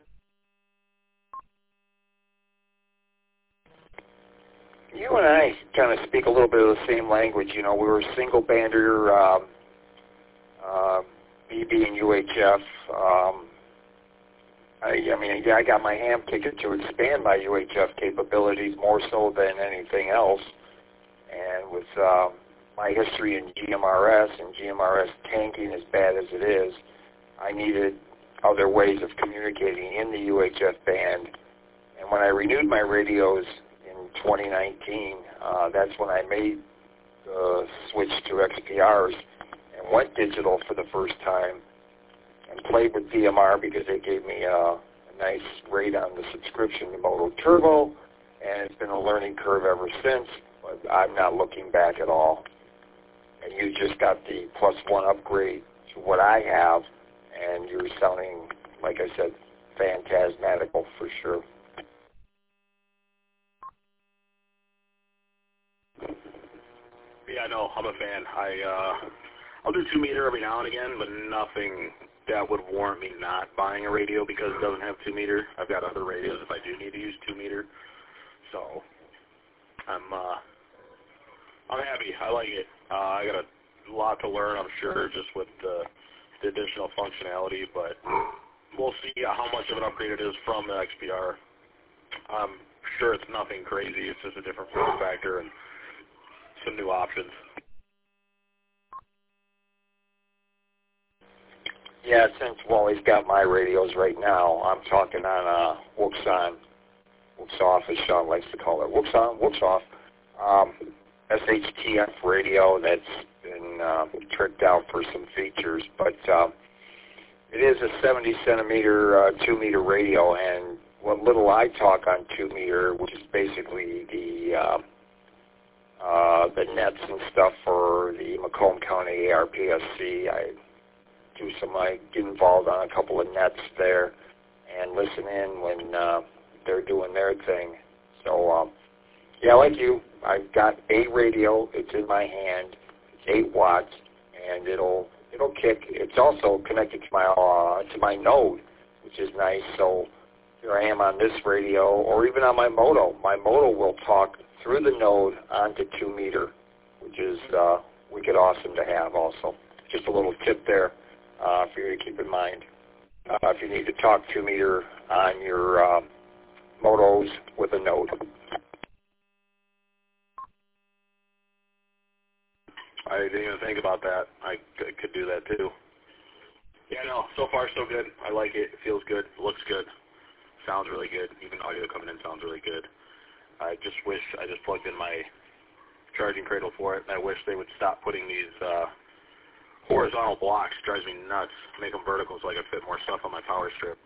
You and I kind of speak a little bit of the same language. You know, we were single-bander, um, uh, me being U H F. Um, I, I mean, I got my ham ticket to expand my U H F capabilities more so than anything else. And with uh, my history in G M R S and G M R S tanking as bad as it is, I needed other ways of communicating in the U H F band. And when I renewed my radios in twenty nineteen, uh, that's when I made the switch to X P Rs and went digital for the first time and played with D M R because they gave me a, a nice rate on the subscription to Moto Turbo, and it's been a learning curve ever since. But I'm not looking back at all. And you just got the plus one upgrade to what I have, and you're sounding, like I said, phantasmatical for sure. Yeah, no, I'm a fan. I, uh, I'll do two meter every now and again, but nothing that would warrant me not buying a radio because it doesn't have two meter. I've got other radios if I do need to use two meter. So I'm, uh, I'm happy. I like it. Uh, I got a lot to learn, I'm sure, just with the, the additional functionality, but we'll see how much of an upgrade it is from the X P R. I'm sure it's nothing crazy. It's just a different form factor and some new options. Yeah, since Wally's got my radios right now, I'm talking on a Wuxon, Wuxoff as Sean likes to call it, Wuxon, Wuxoff. Um, S H T F radio that's been uh, tricked out for some features, but uh, it is a seventy centimeter, uh, two meter radio, and what little I talk on two meter, which is basically the uh, uh, the nets and stuff for the Macomb County A R P S C. I do some, I get involved on a couple of nets there and listen in when uh, they're doing their thing. So. Um, Yeah, like you, I've got a radio. It's in my hand. It's eight watts, and it'll it'll kick. It's also connected to my uh, to my Node, which is nice. So here I am on this radio, or even on my Moto. My Moto will talk through the Node onto two meter, which is uh, wicked awesome to have. Also, just a little tip there uh, for you to keep in mind uh, if you need to talk two meter on your uh, Motos with a Node. I didn't even think about that. I c- could do that too. Yeah, no, so far so good. I like it. It feels good. It looks good. Sounds really good. Even audio coming in sounds really good. I just wish I just plugged in my charging cradle for it, and I wish they would stop putting these uh, horizontal blocks. It drives me nuts. Make them vertical so I can fit more stuff on my power strip.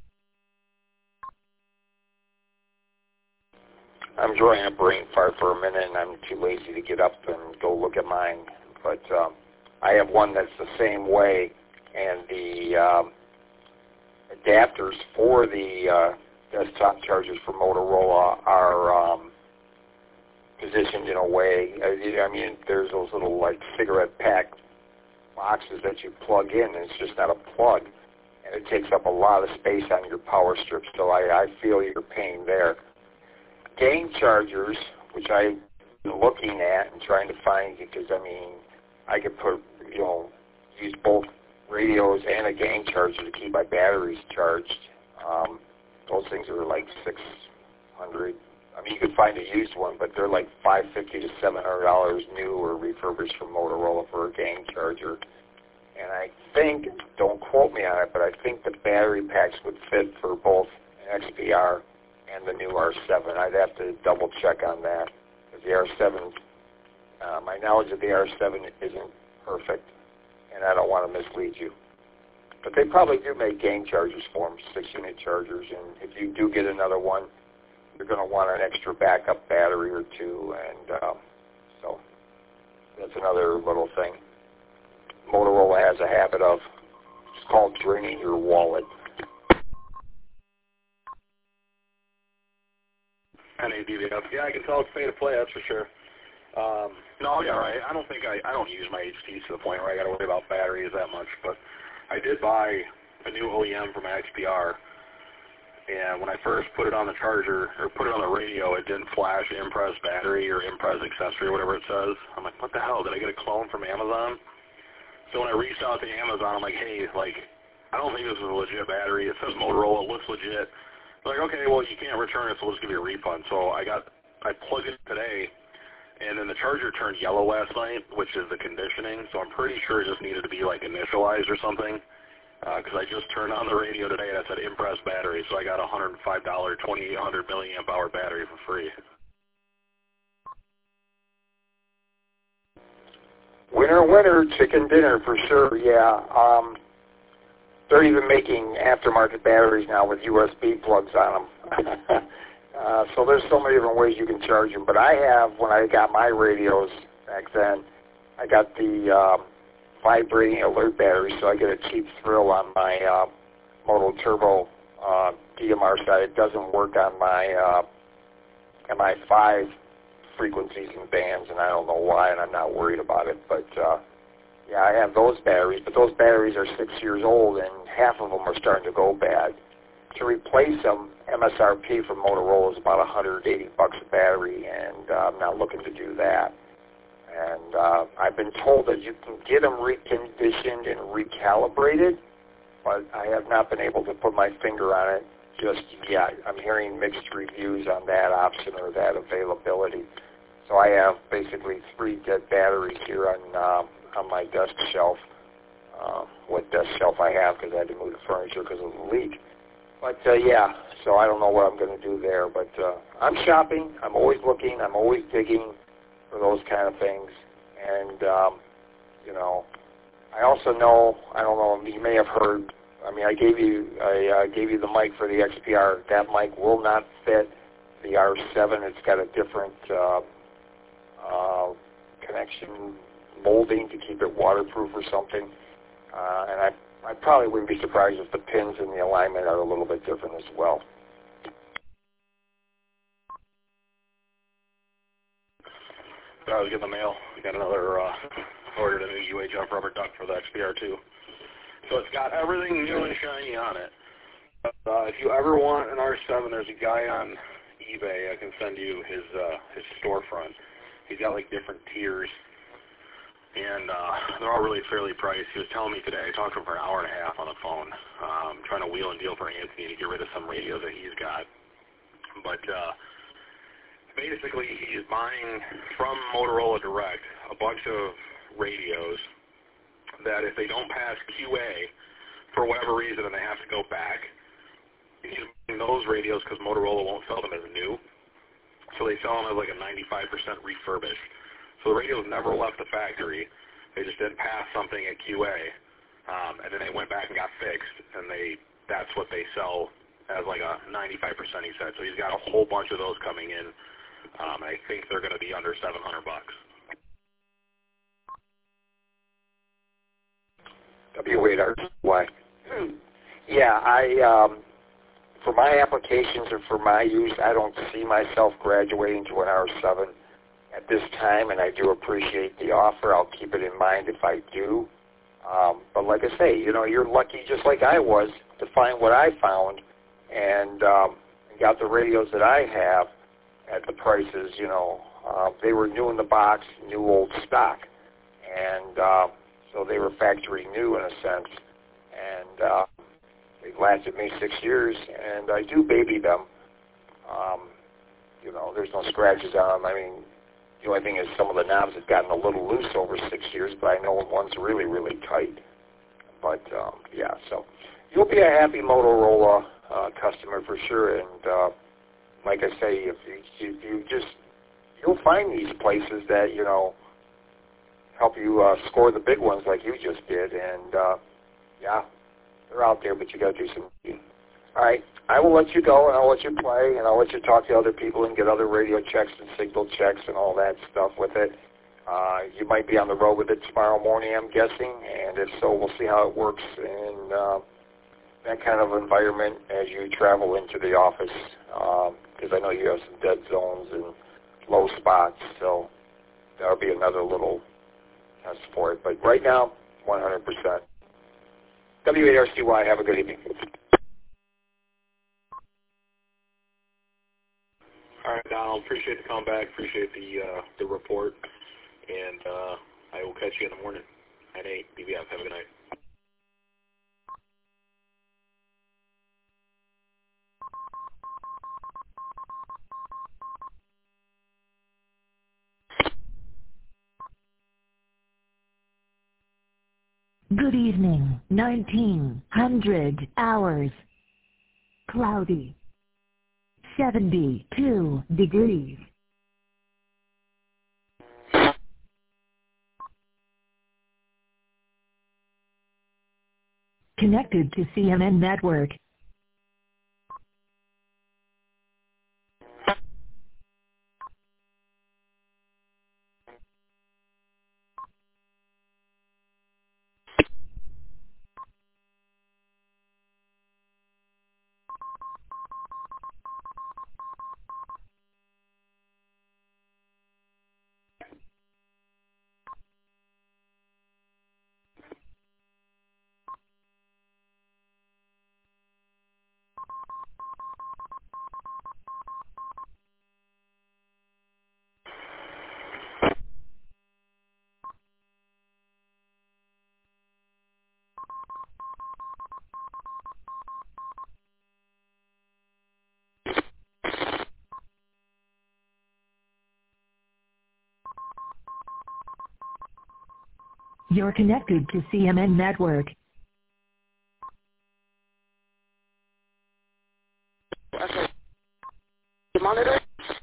I'm enjoying a brain fart for a minute, and I'm too lazy to get up and go look at mine. But um, I have one that's the same way, and the um, adapters for the uh, desktop chargers for Motorola are um, positioned in a way. I mean, there's those little like cigarette pack boxes that you plug in, and it's just not a plug, and it takes up a lot of space on your power strip. So I, I feel your pain there. Gain chargers, which I've been looking at and trying to find, because I mean, I could put, you know, use both radios and a gain charger to keep my batteries charged. Um, those things are like six hundred. I mean, you could find a used one, but they're like five fifty to seven hundred dollars new or refurbished from Motorola for a gain charger. And I think, don't quote me on it, but I think the battery packs would fit for both an X P R and the new R seven. I'd have to double check on that, because the R seven, uh, my knowledge of the R seven isn't perfect, and I don't want to mislead you. But they probably do make gain chargers for them, six-unit chargers, and if you do get another one, you're going to want an extra backup battery or two, and uh, so that's another little thing. Motorola has a habit of, it's called draining your wallet. N A D V F. Yeah, I can tell it's pay to play, that's for sure. Um, no, yeah, right. I don't think I, I don't use my H Ts to the point where I got to worry about batteries that much, but I did buy a new O E M for my X P R, and when I first put it on the charger, or put it on the radio, it didn't flash Impress battery or Impress accessory or whatever it says. I'm like, what the hell? Did I get a clone from Amazon? So when I reached out to Amazon, I'm like, hey, like, I don't think this is a legit battery. It says Motorola. It looks legit. They're like, okay, well, you can't return it, so we'll just give you a refund. So I got, I plugged it today, and then the charger turned yellow last night, which is the conditioning. So I'm pretty sure it just needed to be, like, initialized or something, because uh, I just turned on the radio today, and it said Impress battery. So I got a one hundred five dollars, twenty-eight hundred milliamp hour battery for free. Winner, winner, chicken dinner for sure, yeah. Um, they're even making aftermarket batteries now with U S B plugs on them. uh, so there's so many different ways you can charge them. But I have, when I got my radios back then, I got the um, vibrating alert battery, so I get a cheap thrill on my uh, Moto Turbo uh, D M R side. It doesn't work on my uh, M I five frequencies and bands, and I don't know why, and I'm not worried about it. But uh, yeah, I have those batteries, but those batteries are six years old, and half of them are starting to go bad. To replace them, M S R P from Motorola is about one hundred eighty bucks a battery, and uh, I'm not looking to do that. And uh, I've been told that you can get them reconditioned and recalibrated, but I have not been able to put my finger on it just yet. I'm hearing mixed reviews on that option or that availability. So I have basically three dead batteries here on uh, on my desk shelf. Uh, what desk shelf I have, because I had to move the furniture because of the leak. But uh, yeah, so I don't know what I'm going to do there. But uh, I'm shopping. I'm always looking. I'm always digging for those kind of things. And um, you know, I also know. I don't know. You may have heard. I mean, I gave you I uh, gave you the mic for the X P R. That mic will not fit the R seven. It's got a different uh, uh, connection molding to keep it waterproof or something. Uh, and I, I probably wouldn't be surprised if the pins and the alignment are a little bit different as well. I was getting the mail. We got another uh, ordered a new U A jump rubber duck for the X P R two. So it's got everything new and shiny on it. Uh, if you ever want an R seven, there's a guy on eBay. I can send you his uh, his storefront. He's got like different tiers, and uh, they're all really fairly priced. He was telling me today, I talked to him for an hour and a half on the phone, um, trying to wheel and deal for Anthony to get rid of some radios that he's got. But uh, basically, he's buying from Motorola Direct a bunch of radios that if they don't pass Q A for whatever reason and they have to go back, he's making those radios because Motorola won't sell them as new. So they sell them as like a ninety-five percent refurbished. So the radios never left the factory. They just didn't pass something at Q A. Um, and then they went back and got fixed, and they that's what they sell as like a ninety-five percent, he said. So he's got a whole bunch of those coming in. Um, I think they're going to be under seven hundred bucks. W eight R Y. Yeah, I, um, for my applications or for my use, I don't see myself graduating to an R seven at this time, and I do appreciate the offer. I'll keep it in mind if I do. Um, but like I say, you know, you're lucky just like I was to find what I found and um, got the radios that I have at the prices, you know. Uh, they were new in the box, new old stock. And uh, so they were factory new in a sense. And uh, they lasted me six years, and I do baby them. Um, you know, there's no scratches on them. I mean, the only thing is some of the knobs have gotten a little loose over six years, but I know one's really, really tight. But, um, yeah, so you'll be a happy Motorola uh, customer for sure. And uh, like I say, if you, if you just, you'll find these places that, you know, help you uh, score the big ones like you just did. And, uh, yeah, they're out there, but you got to do some. All right, I will let you go, and I'll let you play, and I'll let you talk to other people and get other radio checks and signal checks and all that stuff with it. Uh, you might be on the road with it tomorrow morning, I'm guessing, and if so, we'll see how it works in uh, that kind of environment as you travel into the office, because um, I know you have some dead zones and low spots, so that'll be another little test for it. But right now, one hundred percent. W eight R C Y, have a good evening. All right, Donald, appreciate the comeback, appreciate the uh, the report, and uh, I will catch you in the morning at eight. B B F, have a good night. Good evening, nineteen hundred hours. Cloudy. seventy-two degrees. Connected to C M N Network. You're connected to C M N Network. The monitor?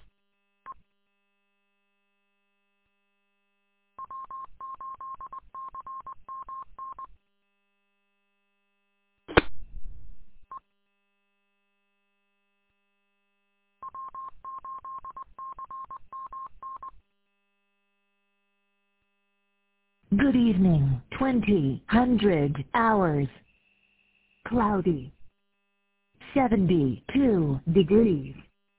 Good evening, twenty hundred hours. Cloudy. seventy-two degrees.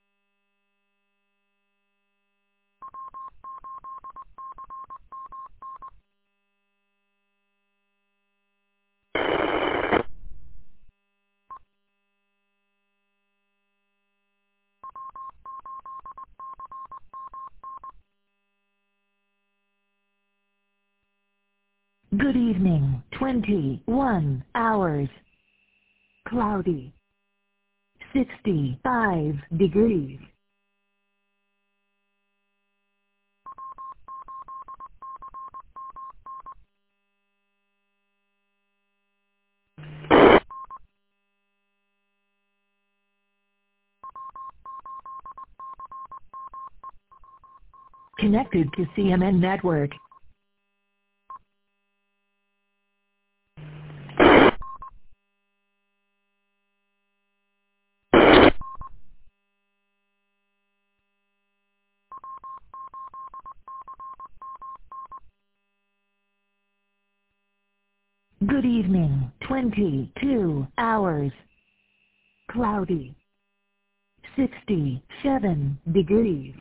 Good evening, twenty-one hours. Cloudy. sixty-five degrees. Connected to C M N Network. Good evening. twenty-two hours. Cloudy. sixty-seven degrees.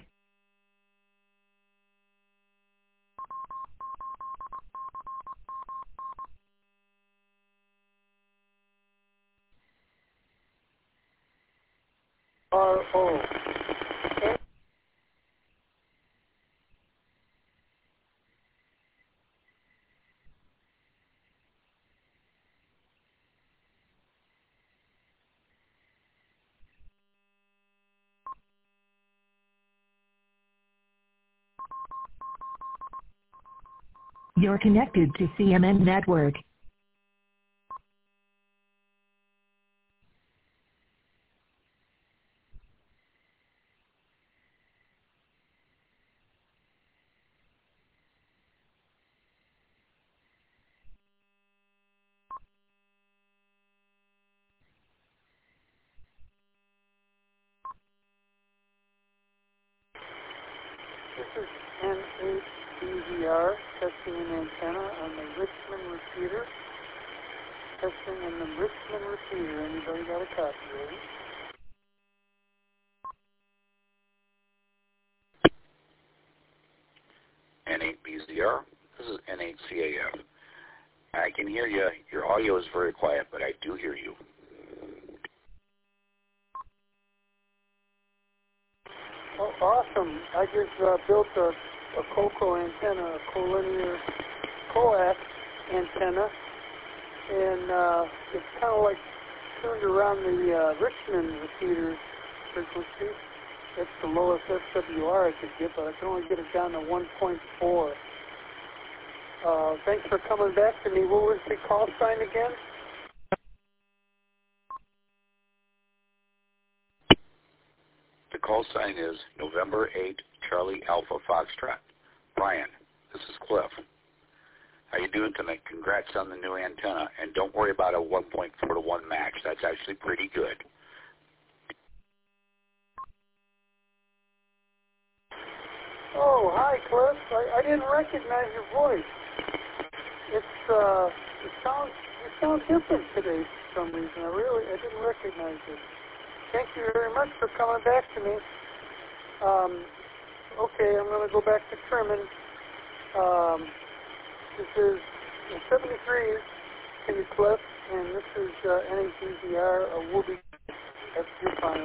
R O. You're connected to C M N Network. This is N H B V R testing an antenna on the Richmond repeater. Testing on the Richmond repeater. Anybody got a copy ready? N eight B Z R. This is N eight C A F. I can hear you. Your audio is very quiet, but I do hear you. Oh, awesome. I just uh, built a, a COCO antenna, a collinear coax antenna, and uh, it's kind of like tuned around the uh, Richmond repeater frequency. That's the lowest S W R I could get, but I can only get it down to one point four. Uh, thanks for coming back to me. What was the call sign again? The call sign is November eighth, Charlie Alpha Foxtrot. Brian, this is Cliff. How you doing tonight? Congrats on the new antenna, and don't worry about a one point four to one max. That's actually pretty good. Oh, hi, Cliff. I, I didn't recognize your voice. It's uh, it sounds it sounds different today for some reason. I really I didn't recognize it. Thank you very much for coming back to me. Um, okay, I'm going to go back to trimming. Um, this is seventy-three to you, Cliff, and this is uh, N H B Z R, a Wooby. That's your final.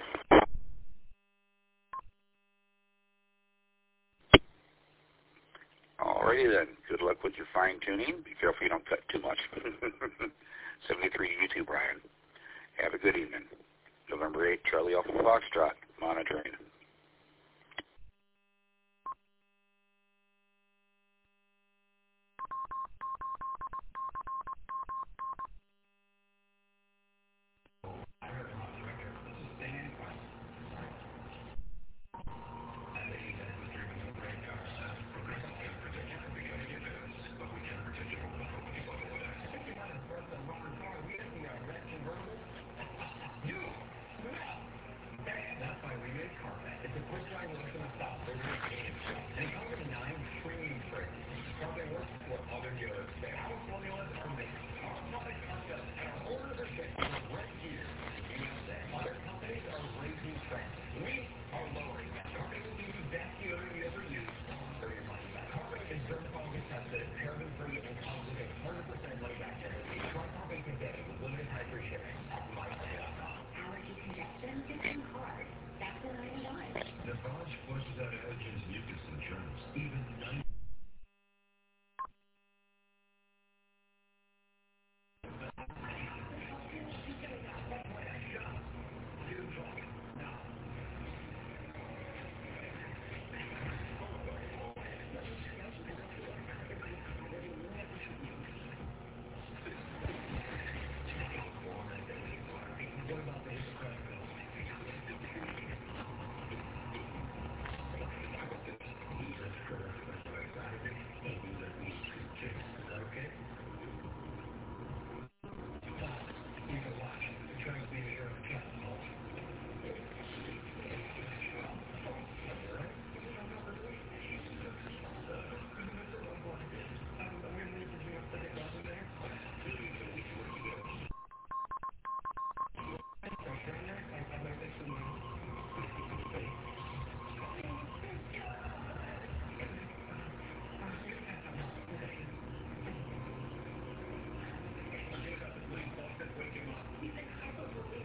Alrighty then. Good luck with your fine tuning. Be careful you don't cut too much. seventy-three to you too, Brian. Have a good evening. November eighth, Charlie Alpha Foxtrot, monitoring.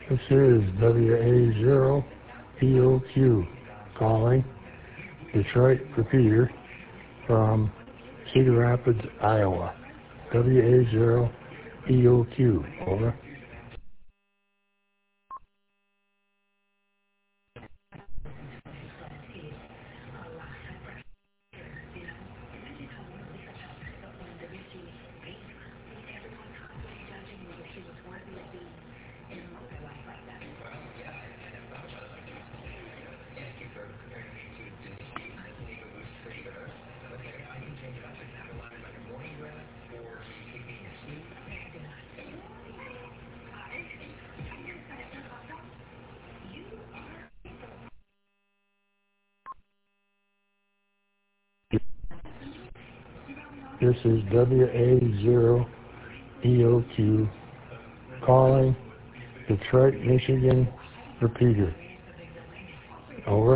This is W A zero E O Q calling Detroit repeater from Cedar Rapids, Iowa. W A zero E O Q, over. This is W A zero E O Q calling Detroit, Michigan repeater. Over.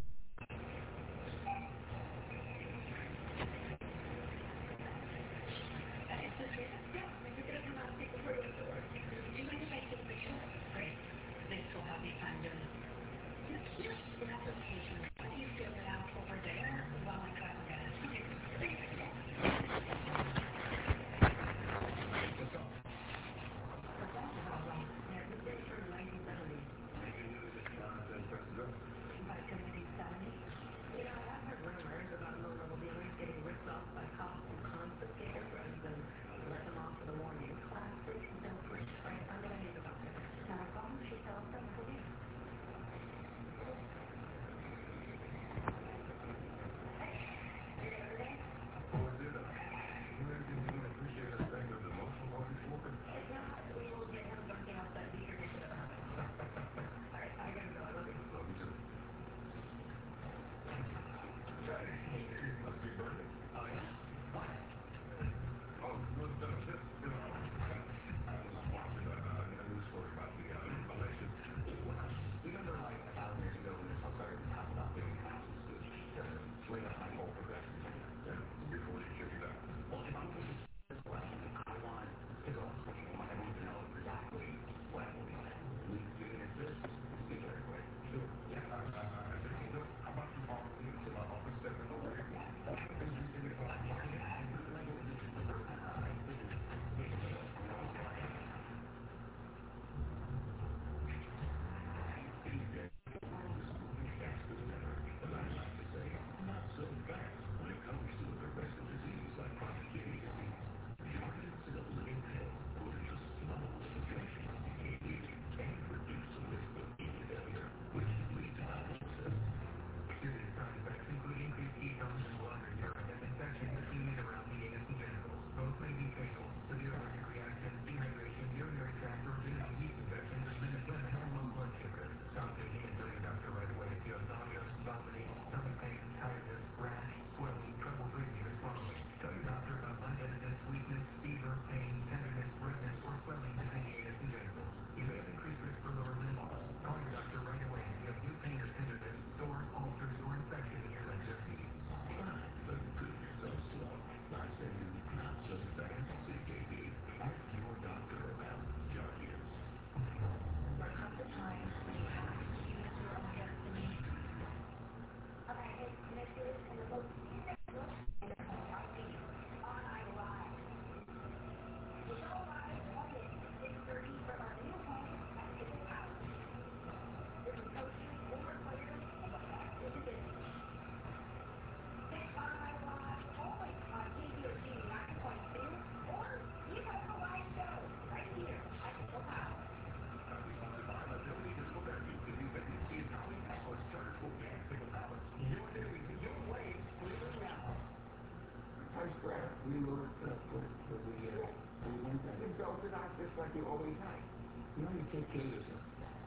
We were uh, for, for the, uh, for the winter. You built it out just like you always have. You know, you take care of yourself.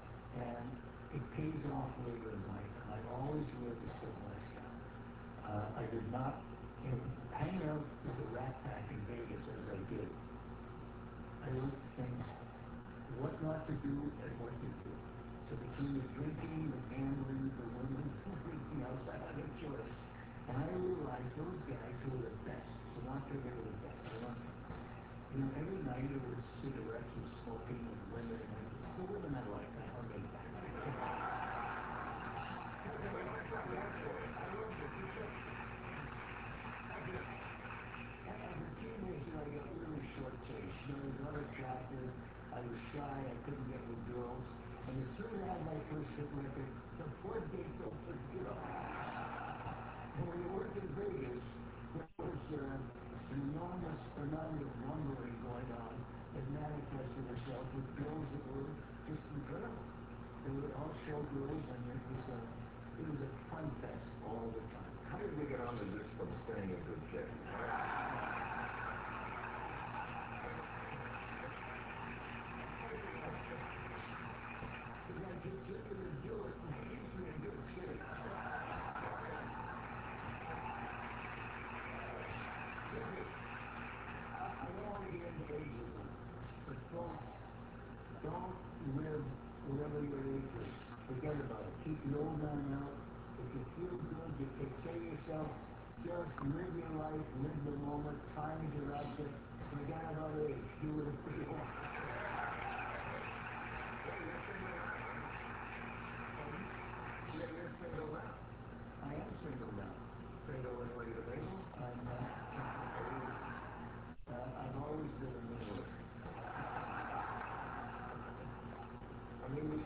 And it pays off later in life. And I've always lived a simple lifestyle. Uh, I did not, you know, hang out with the Rat Pack in Vegas as I did. I looked at things, what not to do and what to do. So between the drinking, the gambling, the women, everything else, I had a choice. And I realized those guys who were the best, so not that they were the best, I want them. You know, every night it was cigarettes and smoking and women and the women I like. I love them. As a teenager, I got really short taste. You know, I was unattractive. I was shy. I couldn't get with girls. And as soon as I had my first hit record, the floodgates opened. You know. And when you work in Vegas, there was uh, an enormous phenomenon of lumbering going on that manifested itself with girls that were just incredible. They were all show girls, and it was a, it was a fun fest all the time. How did we get onto this from staying in good shape? Don't live whatever your age is. Forget about it. Keep the old man out. If you feel good, you can say to yourself, just live your life, live the moment, time is your object. Forget about age. Do whatever you want. You're single now. I am single now. Single and ready to mingle? I'm, uh, uh, I've always been a mingler. I mean, it's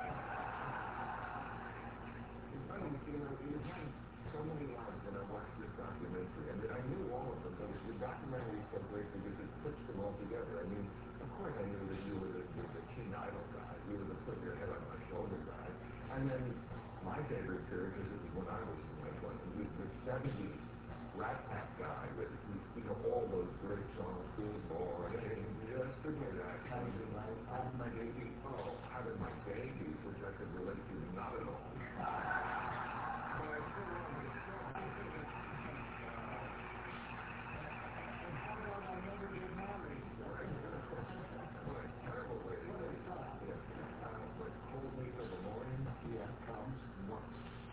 funny, you know, you've had so many lives when I watched this documentary. I mean, I knew all of them, but the documentary is so great because it puts them all together. I mean, of course I knew that you were the, the, the King Idol guy. You were the put your head on my shoulder guy. And then my favorite period, because it was when I was in my twenties, was the seventies Rat Pack guy with, you know, all those great songs, Good Morning, Yesterday, How did my, how did my baby? Oh, How Did My Baby, which I could relate to not at all. But I still love it. And how about I never get married? What a terrible way to go. Yes. Uh, but Hold Me Till the Morning, Yeah, comes once.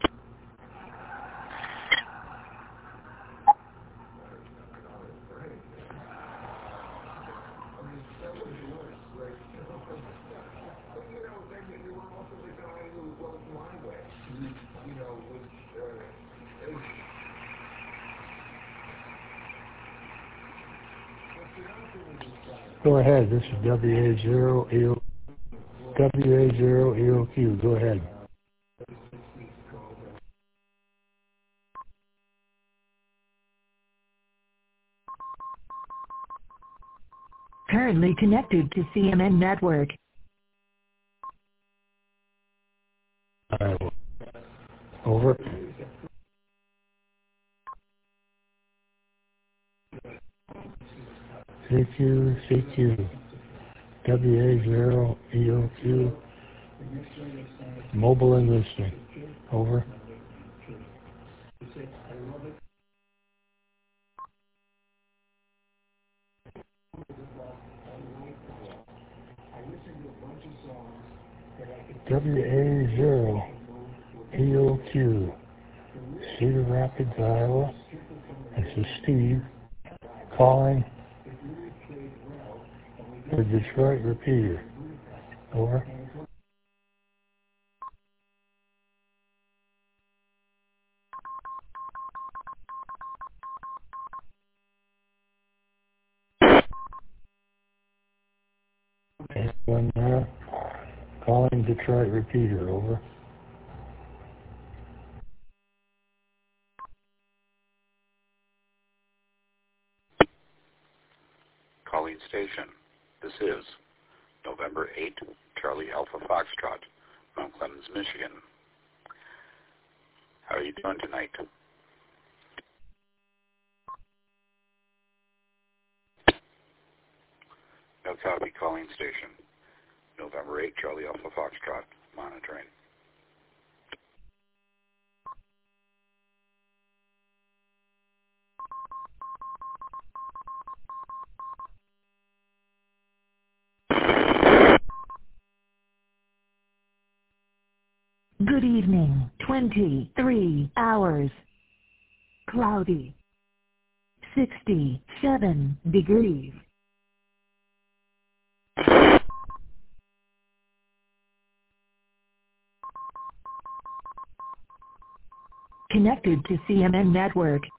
Go ahead. This is W A zero E O W A zero E O Q. Go ahead. Currently connected to C M N Network. Iowa. Over. C Q, C Q. W A zero E O Q. Mobile and listening. Over. W A zero E O Q. Cedar Rapids, Iowa. This is Steve calling the Detroit repeater. Over. Anyone there? Calling Detroit repeater. Over. Calling station. This is November eighth, Charlie Alpha Foxtrot, Mount Clemens, Michigan. How are you doing tonight? No copy. Calling station. November eighth, Charlie Alpha Foxtrot, monitoring. Good evening. twenty-three hours. Cloudy. sixty-seven degrees. connected to C M N Network.